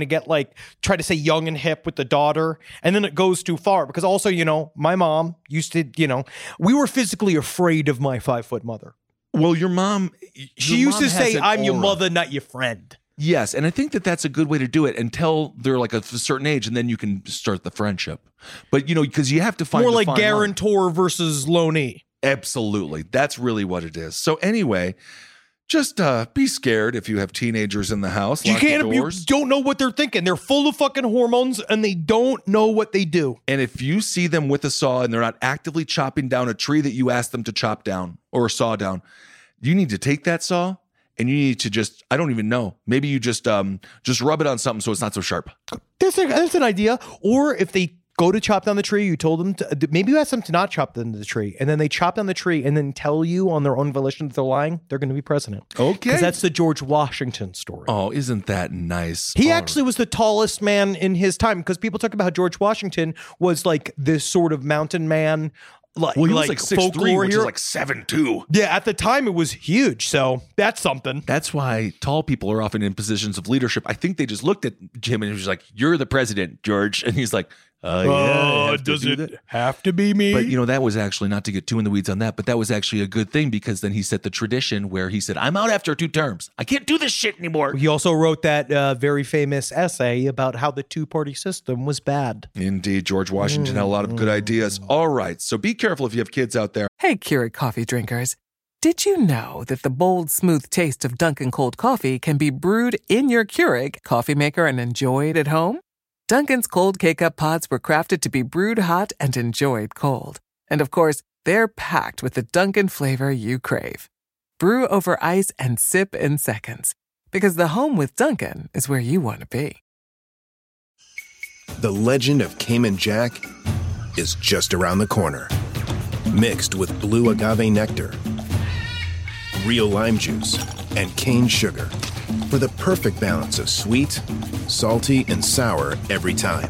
to say young and hip with the daughter. And then it goes too far. Because also, my mom used to, we were physically afraid of my 5-foot mother. Well, your mom, she used to say, I'm your mother, not your friend. Yes. And I think that that's a good way to do it until they're like a certain age, and then you can start the friendship. But, because you have to find more like guarantor versus loanee. Absolutely. That's really what it is. So anyway, just be scared if you have teenagers in the house. You don't know what they're thinking. They're full of fucking hormones and they don't know what they do. And if you see them with a saw and they're not actively chopping down a tree that you asked them to chop down or saw down, you need to take that saw and you need to I don't even know. Maybe you just rub it on something so it's not so sharp. That's an idea. Or if they go to chop down the tree, you told them to, maybe you asked them to not chop down the tree, and then they chop down the tree and then tell you on their own volition that they're lying, they're going to be president. Okay. Because that's the George Washington story. Oh, isn't that nice? He actually was the tallest man in his time, because people talk about how George Washington was like this sort of mountain man, like, Well, he was like 6'3", folklore which is hero. like 7'2". Yeah, at the time it was huge. So that's something. That's why tall people are often in positions of leadership. I think they just looked at Jim and he was like, "You're the president, George," and he's like, yeah, does it have to be me? But, you know, that was actually, not to get too in the weeds on that, but that was actually a good thing because then he set the tradition where he said, "I'm out after 2 terms. I can't do this shit anymore." He also wrote that very famous essay about how the two-party system was bad. Indeed, George Washington had a lot of good ideas. All right, so be careful if you have kids out there. Hey, Keurig coffee drinkers. Did you know that the bold, smooth taste of Dunkin' cold coffee can be brewed in your Keurig coffee maker and enjoyed at home? Dunkin's cold K-Cup pods were crafted to be brewed hot and enjoyed cold. And of course, they're packed with the Dunkin' flavor you crave. Brew over ice and sip in seconds. Because the home with Dunkin' is where you want to be. The legend of Cayman Jack is just around the corner. Mixed with blue agave nectar, real lime juice, and cane sugar. For the perfect balance of sweet, salty, and sour every time.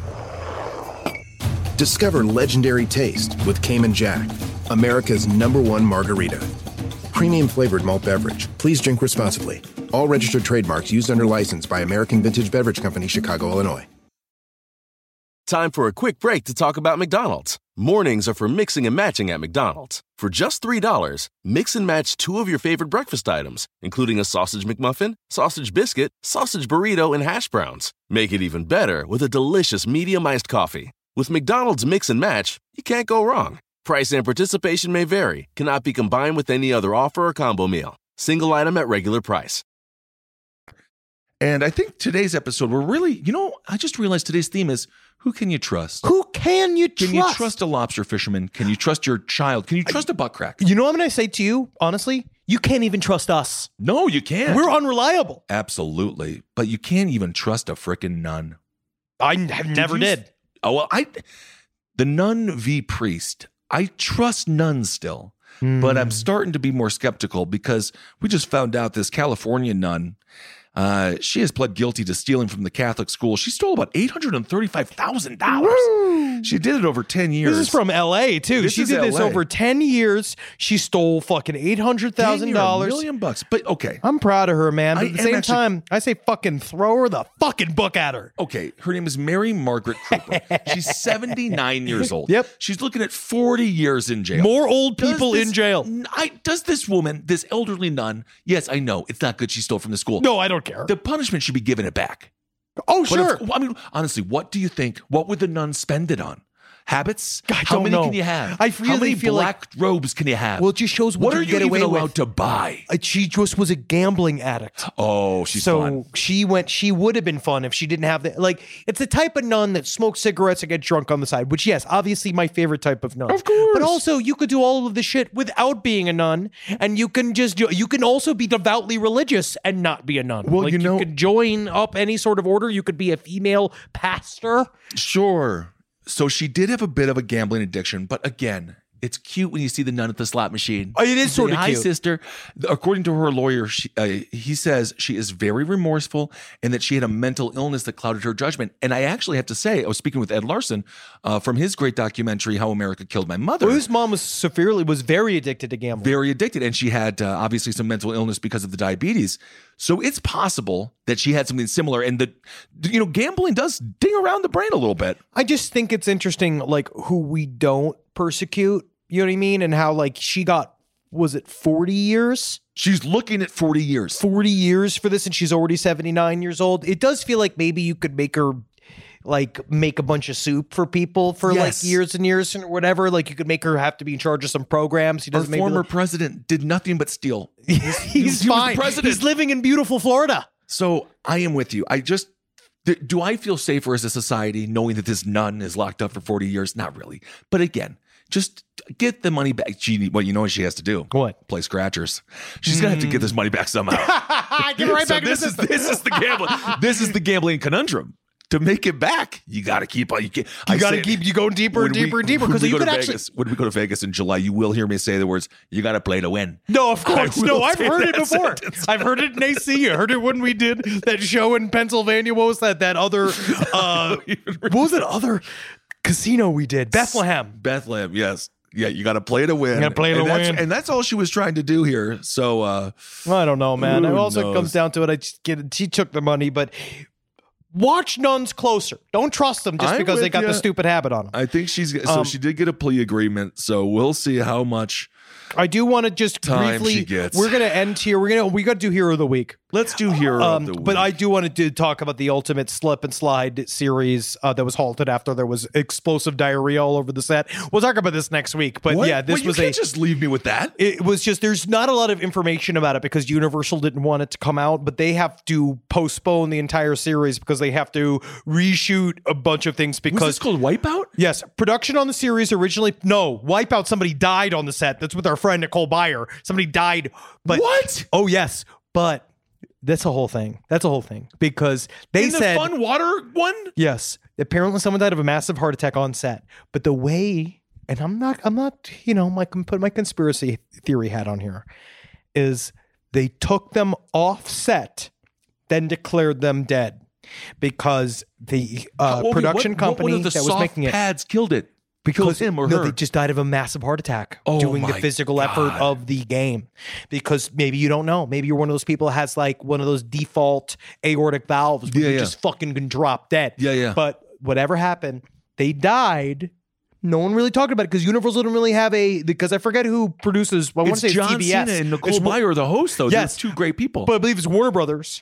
Discover legendary taste with Cayman Jack, America's #1 margarita. Premium flavored malt beverage. Please drink responsibly. All registered trademarks used under license by American Vintage Beverage Company, Chicago, Illinois. Time for a quick break to talk about McDonald's. Mornings are for mixing and matching at McDonald's. For just $3, mix and match 2 of your favorite breakfast items, including a sausage McMuffin, sausage biscuit, sausage burrito, and hash browns. Make it even better with a delicious medium iced coffee. With McDonald's Mix and Match, you can't go wrong. Price and participation may vary, cannot be combined with any other offer or combo meal. Single item at regular price. And I think today's episode, we're really, I just realized today's theme is, who can you trust? Who can you trust? Can you trust a lobster fisherman? Can you trust your child? Can you trust a butt crack? You know what I'm going to say to you, honestly? You can't even trust us. No, you can't. We're unreliable. Absolutely. But you can't even trust a frickin' nun. I never did. Oh, well, the nun v. priest, I trust nuns still. But I'm starting to be more skeptical because we just found out this California nun, she has pled guilty to stealing from the Catholic school. She stole about $835,000. She did it over 10 years. This is from L.A. too. She did this over 10 years. She stole fucking $800,000. $1 million. But okay. I'm proud of her, man. But at the same time, I say fucking throw her the fucking book at her. Okay. Her name is Mary Margaret Cooper. She's 79 years old. Yep. She's looking at 40 years in jail. More old people in jail. Does this woman, this elderly nun, yes, I know, it's not good she stole from the school. No, I don't care. The punishment should be given it back. Oh, sure. Honestly, what do you think? What would the nun spend it on? Habits? How many can you have? How many black robes can you have? Well, it just shows what are you you get away even allowed with. to buy? She just was a gambling addict. Oh, she's fun. So she would have been fun if she didn't have that. Like, it's the type of nun that smokes cigarettes and gets drunk on the side, which, yes, obviously my favorite type of nun. Of course. But also, you could do all of this shit without being a nun, and you can also be devoutly religious and not be a nun. Well, you could join up any sort of order. You could be a female pastor. Sure. So she did have a bit of a gambling addiction, but again, it's cute when you see the nun at the slot machine. It is sort of cute. Hi, sister. According to her lawyer, he says she is very remorseful and that she had a mental illness that clouded her judgment. And I actually have to say, I was speaking with Ed Larson from his great documentary, How America Killed My Mother. Well, his mom was very addicted to gambling. Very addicted. And she had obviously some mental illness because of the diabetes. So it's possible that she had something similar. And gambling does ding around the brain a little bit. I just think it's interesting, like, who we don't persecute. You know what I mean? And how, like, she got, was it 40 years? She's looking at 40 years. 40 years for this, and she's already 79 years old. It does feel like maybe you could make her, like, make a bunch of soup for people for, like, years and years and whatever. Like, you could make her have to be in charge of some programs. Our former president did nothing but steal. He's fine. He's living in beautiful Florida. So I am with you. Do I feel safer as a society knowing that this nun is locked up for 40 years? Not really. But again, just get the money back. You know what she has to do? What? Play scratchers. She's gonna have to get this money back somehow. Give it right back. This is the gambling. This is the gambling conundrum. To make it back, you got to keep on. You got to keep you going deeper and deeper and deeper because you could actually. When we go to Vegas in July, you will hear me say the words. You got to play to win. No, of course, no. I've heard it before. I've heard it in AC. I heard it when we did that show in Pennsylvania. What was that? That other. What was that other casino we did? Bethlehem. Yes. Yeah, you got to play to win. You gotta play to win. And that's all she was trying to do here. So, I don't know, man. It also comes down to it. She took the money, but watch nuns closer. Don't trust them just because they got the stupid habit on them. I think she did get a plea agreement. So we'll see how much. I do want to just briefly. We're gonna end here. We got to do Hero of the Week. Let's do Hero of the Week. But I do want to talk about the Ultimate Slip and Slide series that was halted after there was explosive diarrhea all over the set. We'll talk about this next week. But yeah, this was you can't just leave me with that. It was just there's not a lot of information about it because Universal didn't want it to come out, but they have to postpone the entire series because they have to reshoot a bunch of things. Because was this called Wipeout? Yes, production on the series originally. No, Wipeout. Somebody died on the set. That's with our friend Nicole Byer. Somebody died. But what? Oh yes, but. That's a whole thing. Because they said the fun water one. Yes, apparently someone died of a massive heart attack on set. But the way, and I'm not, put my conspiracy theory hat on here, is they took them off set, then declared them dead because the production company that was making it pads killed it. Because him or her. They just died of a massive heart attack doing the physical effort of the game. Because maybe you don't know. Maybe you're one of those people that has like one of those default aortic valves where you just fucking can drop dead. Yeah. But whatever happened, they died. No one really talked about it because Universal didn't really have because I forget who produces. I want to say John TBS. Cena and Nicole Byer, the host, though. Yes. They're two great people. But I believe it's Warner Brothers.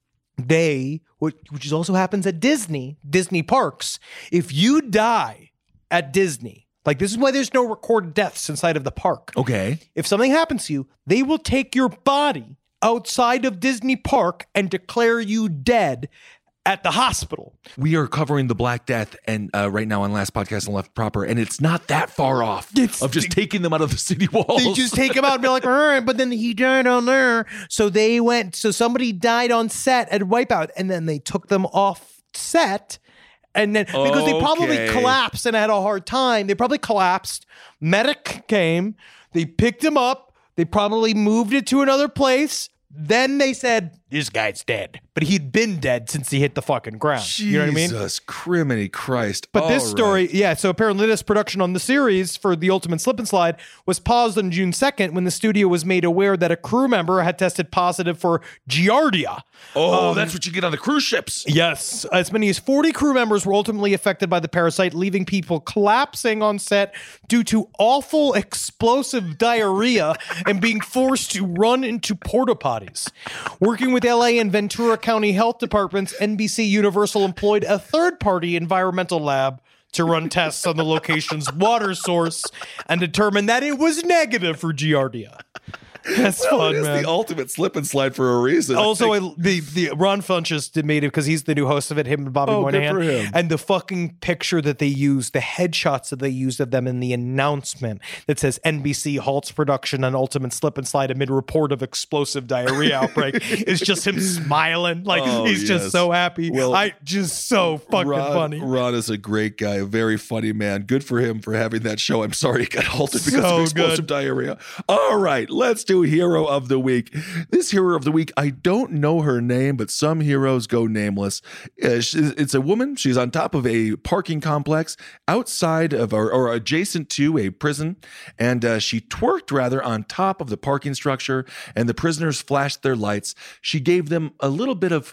Which also happens at Disney parks. If you die at Disney, like this is why there's no recorded deaths inside of the park. Okay. If something happens to you, they will take your body outside of Disney Park and declare you dead at the hospital. We are covering the Black Death and right now on Last Podcast on Left Proper, and it's not that far off of just taking them out of the city walls. They just take him out and be like, all right, but then he died on there. So somebody died on set at Wipeout, and then they took them off set. And then, because they probably collapsed and had a hard time, they probably collapsed. Medic came, they picked him up, they probably moved it to another place. Then they said, this guy's dead. But he'd been dead since he hit the fucking ground. Jesus, you know what I mean? Jesus criminy Christ. But this story, so apparently this production on the series for the Ultimate Slip and Slide was paused on June 2nd when the studio was made aware that a crew member had tested positive for Giardia. That's what you get on the cruise ships. Yes. As many as 40 crew members were ultimately affected by the parasite, leaving people collapsing on set due to awful explosive diarrhea and being forced to run into porta potties. Working with LA and Ventura County health departments, NBC Universal employed a third-party environmental lab to run tests on the location's water source and determine that it was negative for Giardia. That's fun, it is man. The Ultimate Slip and Slide for a reason. Also, the Ron Funches made it because he's the new host of it, him and Bobby Moynihan. Good for him. And the fucking picture that they used, the headshots that they used of them in the announcement that says NBC halts production on Ultimate Slip and Slide amid report of explosive diarrhea outbreak is just him smiling. Like, he's just so happy. Well, just so fucking funny. Ron is a great guy, a very funny man. Good for him for having that show. I'm sorry it got halted because of explosive diarrhea. All right, let's do Hero of the Week. This Hero of the Week, I don't know her name, but some heroes go nameless. It's a woman. She's on top of a parking complex outside of or adjacent to a prison, and she twerked rather on top of the parking structure, and the prisoners flashed their lights. She gave them a little bit of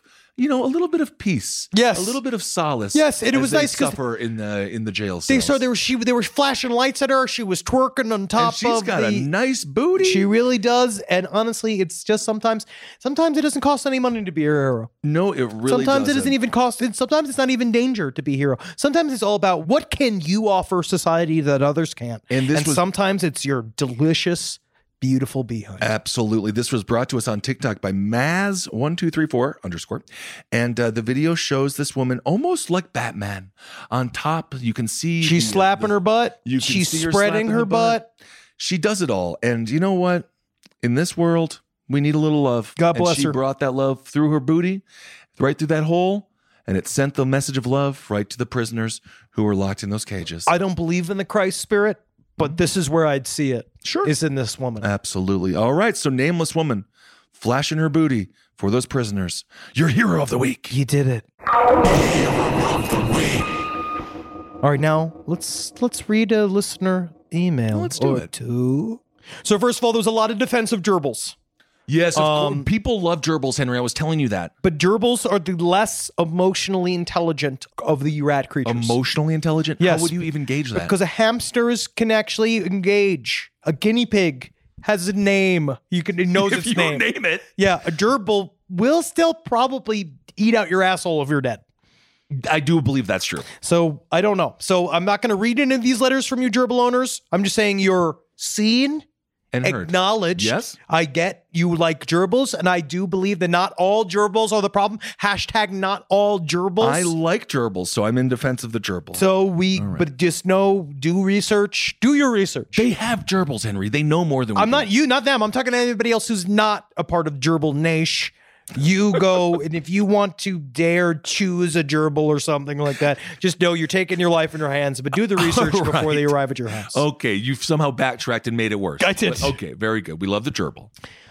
peace. Yes. A little bit of solace. Yes, and it was nice because suffer in the jail cells. They were flashing lights at her. She was twerking on top of she's got a nice booty. She really does. And honestly, it's just sometimes it doesn't cost any money to be a hero. No, it really sometimes doesn't. It doesn't even cost. Sometimes it's not even danger to be a hero. Sometimes it's all about what can you offer society that others can't. And sometimes it's your delicious, beautiful behind. Absolutely. This was brought to us on TikTok by Maz1234_. And the video shows this woman almost like Batman on top. You can see she's slapping her butt. She's spreading her butt. She does it all. And you know what? In this world, we need a little love. God bless her. She brought that love through her booty, right through that hole. And it sent the message of love right to the prisoners who were locked in those cages. I don't believe in the Christ spirit, but this is where I'd see it. Sure. Is in this woman. Absolutely. All right. So nameless woman flashing her booty for those prisoners. Your Hero of the Week. You did it. Hero of the Week. All right. Now let's read a listener email Let's do or it. two. So first of all, there's a lot of defense of gerbils. Yes, of course. People love gerbils, Henry. I was telling you that. But gerbils are the less emotionally intelligent of the rat creatures. Emotionally intelligent? Yes. How would you even gauge that? Because a hamster can actually engage. A guinea pig has a name. It knows if its you name. name it. Yeah, a gerbil will still probably eat out your asshole if you're dead. I do believe that's true. So I don't know. So I'm not going to read any of these letters from you gerbil owners. I'm just saying you're seen And heard. acknowledged. Yes. I get you like gerbils, and I do believe that not all gerbils are the problem. Hashtag not all gerbils. I like gerbils, so I'm in defense of the gerbils. So but just know, do research. Do your research. They have gerbils, Henry. They know more than we I'm do. not you, not them. I'm talking to anybody else who's not a part of Gerbil Nation. You go, and if you want to dare choose a gerbil or something like that, just know you're taking your life in your hands, but do the research All before they right. arrive at your house. Okay, you've somehow backtracked and made it worse. I did. But okay, very good. We love the gerbil.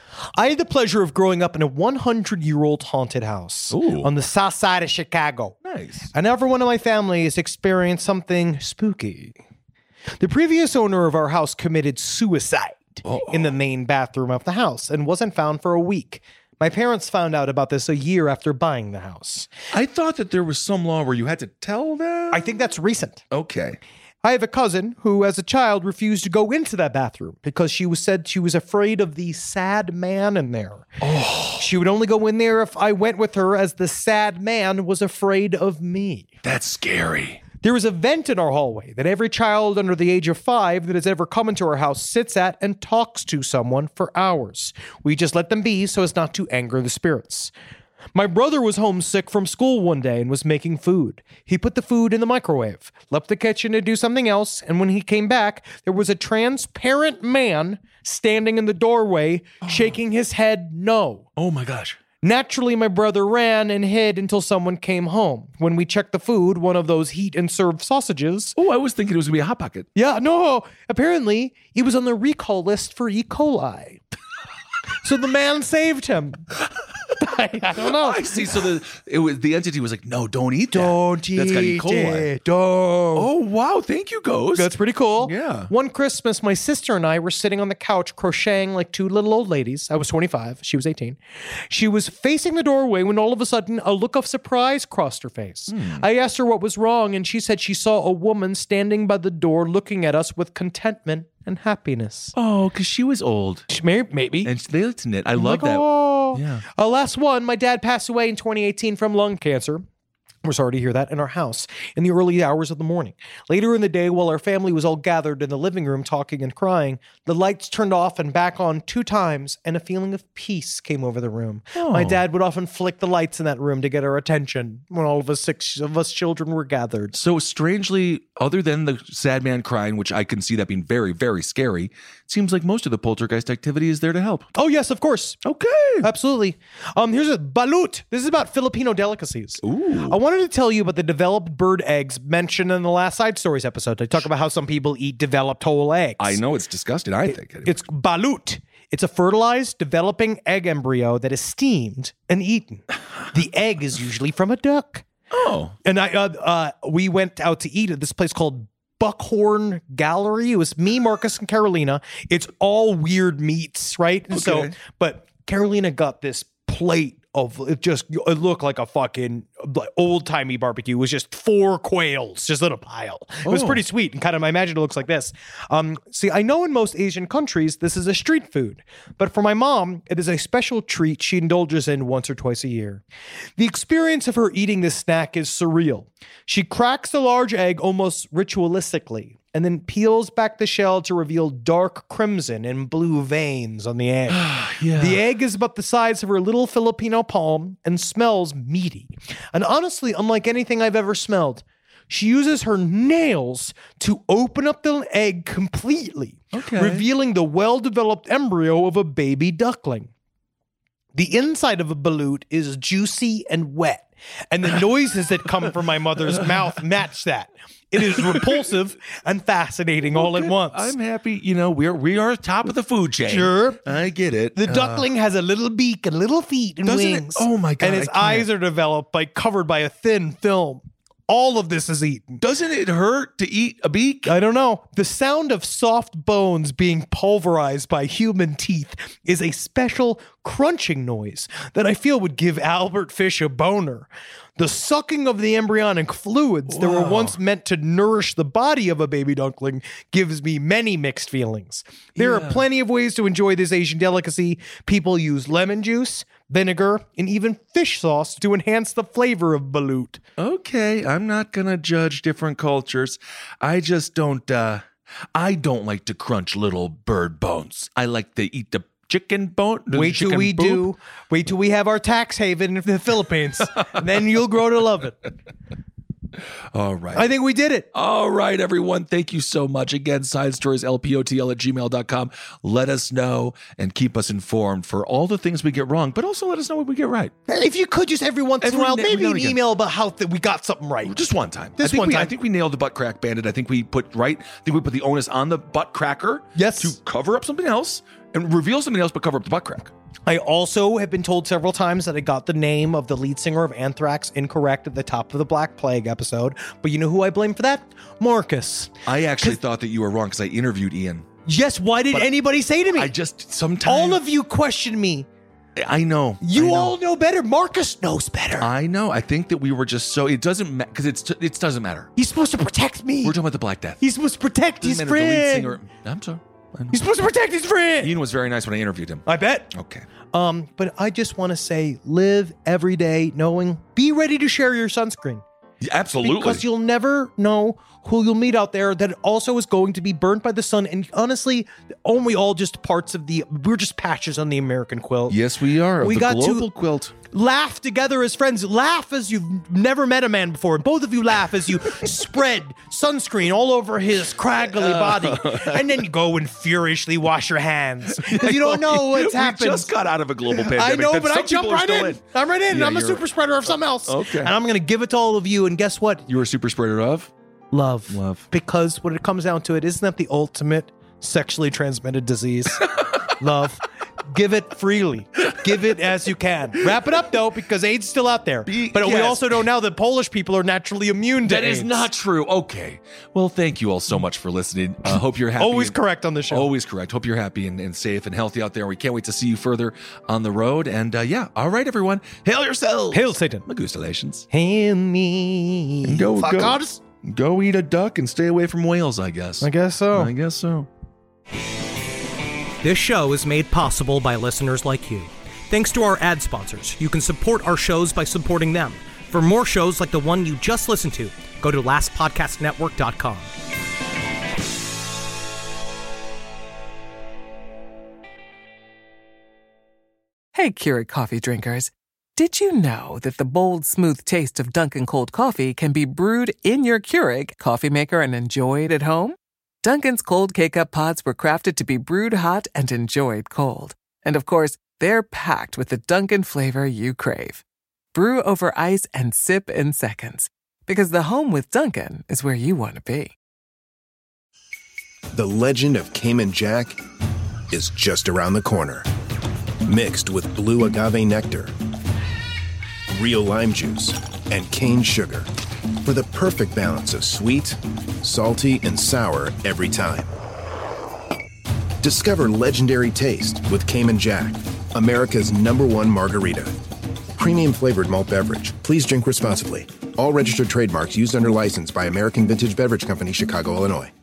I had the pleasure of growing up in a 100-year-old haunted house Ooh. on the south side of Chicago. Nice. And everyone in my family has experienced something spooky. The previous owner of our house committed suicide in the main bathroom of the house and wasn't found for a week. My parents found out about this a year after buying the house. I thought that there was some law where you had to tell them. I think that's recent. Okay. I have a cousin who, as a child, refused to go into that bathroom because she was afraid of the sad man in there. Oh. She would only go in there if I went with her, as the sad man was afraid of me. That's scary. There is a vent in our hallway that every child under the age of 5 that has ever come into our house sits at and talks to someone for hours. We just let them be so as not to anger the spirits. My brother was homesick from school one day and was making food. He put the food in the microwave, left the kitchen to do something else, and when he came back, there was a transparent man standing in the doorway, shaking his head no. Oh my gosh. Naturally, my brother ran and hid until someone came home. When we checked the food, one of those heat and serve sausages. Oh, I was thinking it was going to be a Hot Pocket. Yeah, no. Apparently, he was on the recall list for E. coli. So the man saved him. I don't know. I see. So the entity was like, no, don't eat that. Don't eat That's got E. coli. it. Don't. Oh, wow. Thank you, Ghost. That's pretty cool. Yeah. One Christmas, my sister and I were sitting on the couch crocheting like two little old ladies. I was 25. She was 18. She was facing the doorway when all of a sudden a look of surprise crossed her face. I asked her what was wrong, and she said she saw a woman standing by the door looking at us with contentment and happiness. Oh, because she was old. Maybe. And they liked to knit. I love Like, that. oh. Yeah. Last one, my dad passed away in 2018 from lung cancer. We're sorry to hear that, in our house in the early hours of the morning. Later in the day, while our family was all gathered in the living room talking and crying, the lights turned off and back on 2 times, and a feeling of peace came over the room. My dad would often flick the lights in that room to get our attention when all of us 6 of us children were gathered. So strangely, other than the sad man crying, which I can see that being very, very scary, it seems like most of the poltergeist activity is there to help. Oh, yes, of course. Okay. Absolutely. Here's a balut. This is about Filipino delicacies. Ooh. I wanted to tell you about the developed bird eggs mentioned in the last Side Stories episode. I talk about how some people eat developed whole eggs. I know it's disgusting, I think. Anyway. It's balut. It's a fertilized, developing egg embryo that is steamed and eaten. The egg is usually from a duck. Oh. And we went out to eat at this place called Buckhorn Gallery. It was me, Marcus, and Carolina. It's all weird meats, right? And so, but Carolina got this plate of it looked like a fucking old timey barbecue. It was just 4 quails just in a pile. It was pretty sweet, and kind of I imagine it looks like this. See, I know in most Asian countries this is a street food, but for my mom, it is a special treat she indulges in once or twice a year. The experience of her eating this snack is surreal. She cracks the large egg almost ritualistically, and then peels back the shell to reveal dark crimson and blue veins on the egg. The egg is about the size of her little Filipino palm and smells meaty. And honestly, unlike anything I've ever smelled, she uses her nails to open up the egg completely, revealing the well-developed embryo of a baby duckling. The inside of a balut is juicy and wet, and the noises that come from my mother's mouth match that. It is repulsive and fascinating all at once. I'm happy. You know, we are top of the food chain. Sure. I get it. The duckling has a little beak and little feet and Doesn't it? wings. Oh my God, And its I can't. eyes are developed covered by a thin film. All of this is eaten. Doesn't it hurt to eat a beak? I don't know. The sound of soft bones being pulverized by human teeth is a special crunching noise that I feel would give Albert Fish a boner. The sucking of the embryonic fluids that were once meant to nourish the body of a baby duckling gives me many mixed feelings. There are plenty of ways to enjoy this Asian delicacy. People use lemon juice, vinegar, and even fish sauce to enhance the flavor of balut. Okay, I'm not gonna judge different cultures. I just don't like to crunch little bird bones. I like to eat the chicken bone. Wait till we have our tax haven in the Philippines. And then you'll grow to love it. All right. I think we did it. All right, everyone. Thank you so much. Again, sidestories.lpotl@gmail.com. Let us know and keep us informed for all the things we get wrong, but also let us know what we get right. If you could just every once in a while, maybe an email about how we got something right. Just one time. I think we nailed the butt crack bandit. I think we put the onus on the butt cracker to cover up something else and reveal something else, but cover up the butt crack. I also have been told several times that I got the name of the lead singer of Anthrax incorrect at the top of the Black Plague episode. But you know who I blame for that? Marcus. I actually thought that you were wrong because I interviewed Ian. Yes, why did anybody say to me? Sometimes... All of you question me. I know. You all know better. Marcus knows better. I know. I think that we were just so... It doesn't matter because it doesn't matter. He's supposed to protect me. We're talking about the Black Death. He's supposed to protect his friend. The lead singer... I'm sorry. He's supposed to protect his friend. Ian was very nice when I interviewed him. I bet. Okay. But I just want to say, live every day knowing, be ready to share your sunscreen. Absolutely. Because you'll never know who you'll meet out there that also is going to be burnt by the sun. And honestly, aren't we all just we're just patches on the American quilt? Yes, we are. We got global quilt. Laugh together as friends. Laugh as you've never met a man before. Both of you laugh as you spread sunscreen all over his craggly body. And then you go and furiously wash your hands. Because you don't know what's happened. We just got out of a global pandemic. I know, but I jump right in. I'm right in. Yeah, I'm a super spreader of something else. Okay. And I'm going to give it to all of you. And guess what? You're a super spreader of? Love. Because when it comes down to it, isn't that the ultimate sexually transmitted disease? Love. Give it freely. Give it as you can. Wrap it up, though, because AIDS is still out there. But we also know now that Polish people are naturally immune to AIDS. That is not true. Okay. Well, thank you all so much for listening. Hope you're happy. Always correct on the show. Always correct. Hope you're happy and safe and healthy out there. We can't wait to see you further on the road. And all right, everyone. Hail yourselves. Hail Satan. Magustalations. Hail me. And go eat a duck and stay away from whales, I guess. I guess so. This show is made possible by listeners like you. Thanks to our ad sponsors, you can support our shows by supporting them. For more shows like the one you just listened to, go to lastpodcastnetwork.com. Hey, Keurig coffee drinkers. Did you know that the bold, smooth taste of Dunkin' cold coffee can be brewed in your Keurig coffee maker and enjoyed at home? Dunkin's cold K-Cup pods were crafted to be brewed hot and enjoyed cold. And of course, they're packed with the Dunkin' flavor you crave. Brew over ice and sip in seconds. Because the home with Dunkin' is where you want to be. The legend of Cayman Jack is just around the corner. Mixed with blue agave nectar, real lime juice, and cane sugar. For the perfect balance of sweet, salty, and sour every time. Discover legendary taste with Cayman Jack, America's #1 margarita. Premium flavored malt beverage. Please drink responsibly. All registered trademarks used under license by American Vintage Beverage Company, Chicago, Illinois.